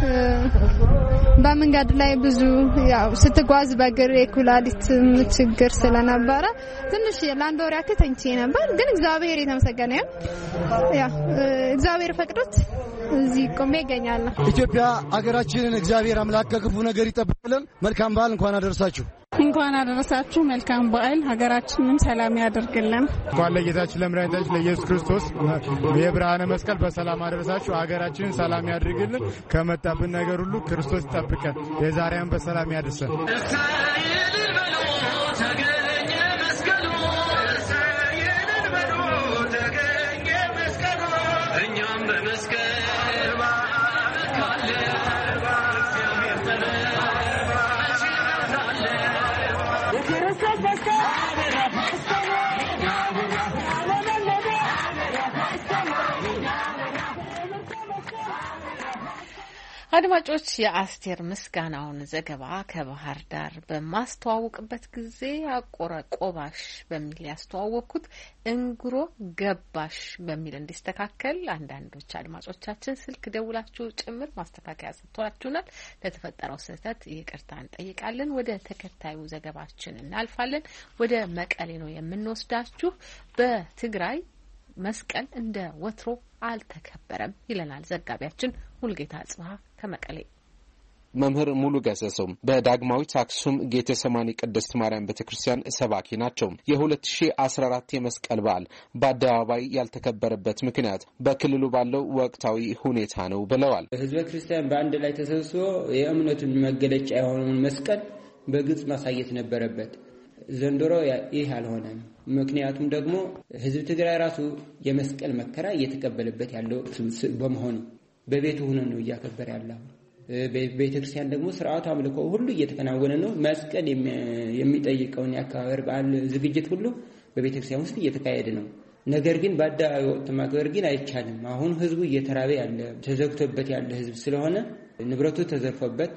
በመንገድ ላይ ብዙ ያው ስትጓዝ በእግር የኩላሊት ችግር ስለነበረ ትንሽ ለአንድ ወር ያክል ተኝቼ ነበር። ግን እግዚአብሔር የተመሰገነ ነው። ያው እግዚአብሔር ፈቅዶት እዚህ ቆሜ እገኛለሁ። ኢትዮጵያ ሀገራችንን እግዚአብሔር አምላክ ከክፉ ነገር ይጠብቅልን። መልካም በዓል። እንኳን አደረሳችሁ። እንኳን አደረሳችሁ። መልካም በዓል። ሀገራችንን ሰላም ያደርግልን። እንኳን ለጌታችን ለመድኃኒታችን ለኢየሱስ ክርስቶስ የብርሃነ መስቀል በሰላም አደረሳችሁ። ሀገራችንን ሰላም ያድርግልን። ከመጣብን ነገር ሁሉ ክርስቶስ ይጠብቀን። የዛሬን በሰላም ያድርሰን። አድማጮች የአስቴር ምስጋናውን ዘገባ ከባህር ዳር በማስተዋወቅበት ጊዜ አቆረ ቆባሽ በሚል ያስተዋወቅኩት እንጉሮ ገባሽ በሚል እንዲስተካከል አንዳንዶች አድማጮቻችን ስልክ ደውላችሁ ጭምር ማስተካከያ ሰጥቷችሁናል። ለተፈጠረው ስህተት ይቅርታ እንጠይቃለን። ወደ ተከታዩ ዘገባችን እናልፋለን። ወደ መቀሌ ነው የምንወስዳችሁ። በትግራይ መስቀል እንደ ወትሮ አልተከበረም ይለናል ዘጋቢያችን ሙልጌታ አጽብሃ ከመቀሌ። መምህር ሙሉ ገሰሰው በዳግማዊት አክሱም ጌቴሰማኒ ቅድስት ማርያም ቤተክርስቲያን ሰባኪ ናቸው። የ2014 የመስቀል በዓል በአደባባይ ያልተከበረበት ምክንያት በክልሉ ባለው ወቅታዊ ሁኔታ ነው ብለዋል። ህዝበ ክርስቲያን በአንድ ላይ ተሰብስቦ የእምነቱን መገለጫ የሆነውን መስቀል በግልጽ ማሳየት ነበረበት። ዘንድሮ ይህ አልሆነም። ምክንያቱም ደግሞ ህዝብ ትግራይ ራሱ የመስቀል መከራ እየተቀበለበት ያለው በመሆኑ በቤቱ ሆኖ ነው እያከበረ ያለው። በቤተክርስቲያን ደግሞ ስርዓቱ አምልኮ ሁሉ እየተከናወነ ነው። መስቀል የሚጠይቀውን የአከባበር በዓል ዝግጅት ሁሉ በቤተክርስቲያን ውስጥ እየተካሄደ ነው። ነገር ግን በአደባባይ ወጥቶ ማክበር ግን አይቻልም። አሁን ህዝቡ እየተራበ ያለ ተዘግቶበት ያለ ህዝብ ስለሆነ ንብረቱ ተዘርፎበት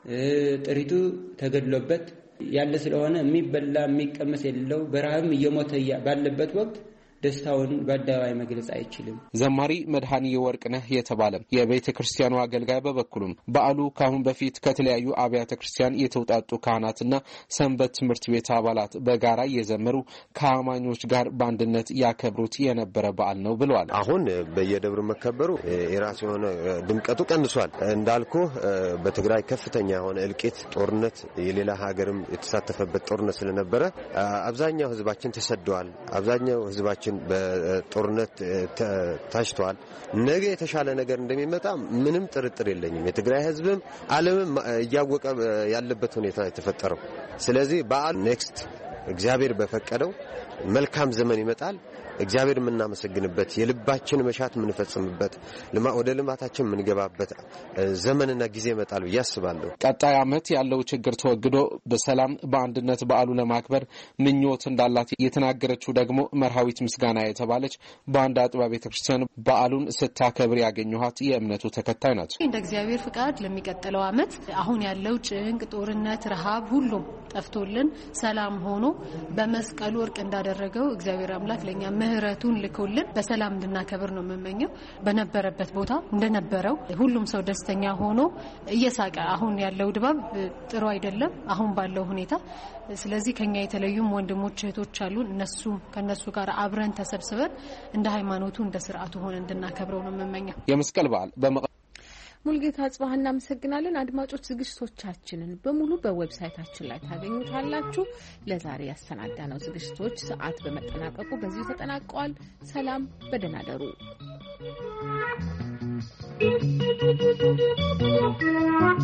ጥሪቱ ተገድሎበት ያለ ስለሆነ የሚበላ የሚቀመስ የሌለው በረሃብም እየሞተ ባለበት ወቅት ደስታውን በአደባባይ መግለጽ አይችልም። ዘማሪ መድኃኒ ወርቅነህ የተባለ የቤተ ክርስቲያኑ አገልጋይ በበኩሉም በዓሉ ካሁን በፊት ከተለያዩ አብያተ ክርስቲያን የተውጣጡ ካህናትና ሰንበት ትምህርት ቤት አባላት በጋራ እየዘመሩ ከአማኞች ጋር በአንድነት ያከብሩት የነበረ በዓል ነው ብለዋል። አሁን በየደብሩ መከበሩ የራሱ የሆነ ድምቀቱ ቀንሷል። እንዳልኩ በትግራይ ከፍተኛ የሆነ እልቂት፣ ጦርነት፣ የሌላ ሀገርም የተሳተፈበት ጦርነት ስለነበረ አብዛኛው ህዝባችን ተሰደዋል። አብዛኛው ህዝባችን በጦርነት ታሽቷል። ነገ የተሻለ ነገር እንደሚመጣ ምንም ጥርጥር የለኝም። የትግራይ ህዝብም ዓለምም እያወቀ ያለበት ሁኔታ የተፈጠረው። ስለዚህ በዓል ኔክስት እግዚአብሔር በፈቀደው መልካም ዘመን ይመጣል። እግዚአብሔር የምናመሰግንበት የልባችን መሻት የምንፈጽምበት ወደ ልማታችን የምንገባበት ዘመንና ጊዜ ይመጣል ብዬ አስባለሁ። ቀጣይ ዓመት ያለው ችግር ተወግዶ በሰላም በአንድነት በዓሉ ለማክበር ምኞት እንዳላት የተናገረችው ደግሞ መርሃዊት ምስጋና የተባለች በአንድ አጥቢያ ቤተክርስቲያን በዓሉን ስታከብር ያገኘኋት የእምነቱ ተከታይ ናት። እንደ እግዚአብሔር ፍቃድ ለሚቀጥለው ዓመት አሁን ያለው ጭንቅ፣ ጦርነት፣ ረሃብ ሁሉም ጠፍቶልን ሰላም ሆኖ በመስቀሉ እርቅ እንዳደረገው እግዚአብሔር አምላክ ለኛ ምህረቱን ልኮልን በሰላም እንድናከብር ነው የምመኘው። በነበረበት ቦታ እንደነበረው ሁሉም ሰው ደስተኛ ሆኖ እየሳቀ አሁን ያለው ድባብ ጥሩ አይደለም አሁን ባለው ሁኔታ። ስለዚህ ከኛ የተለዩም ወንድሞች እህቶች አሉ። እነሱ ከነሱ ጋር አብረን ተሰብስበን እንደ ሃይማኖቱ እንደ ስርዓቱ ሆነ እንድናከብረው ነው የምመኘው። የመስቀል በዓል ሙልጌታ አጽባህ እናመሰግናለን። አድማጮች ዝግጅቶቻችንን በሙሉ በዌብሳይታችን ላይ ታገኙታላችሁ። ለዛሬ ያሰናዳነው ዝግጅቶች ሰዓት በመጠናቀቁ በዚህ ተጠናቀዋል። ሰላም፣ በደህና ደሩ።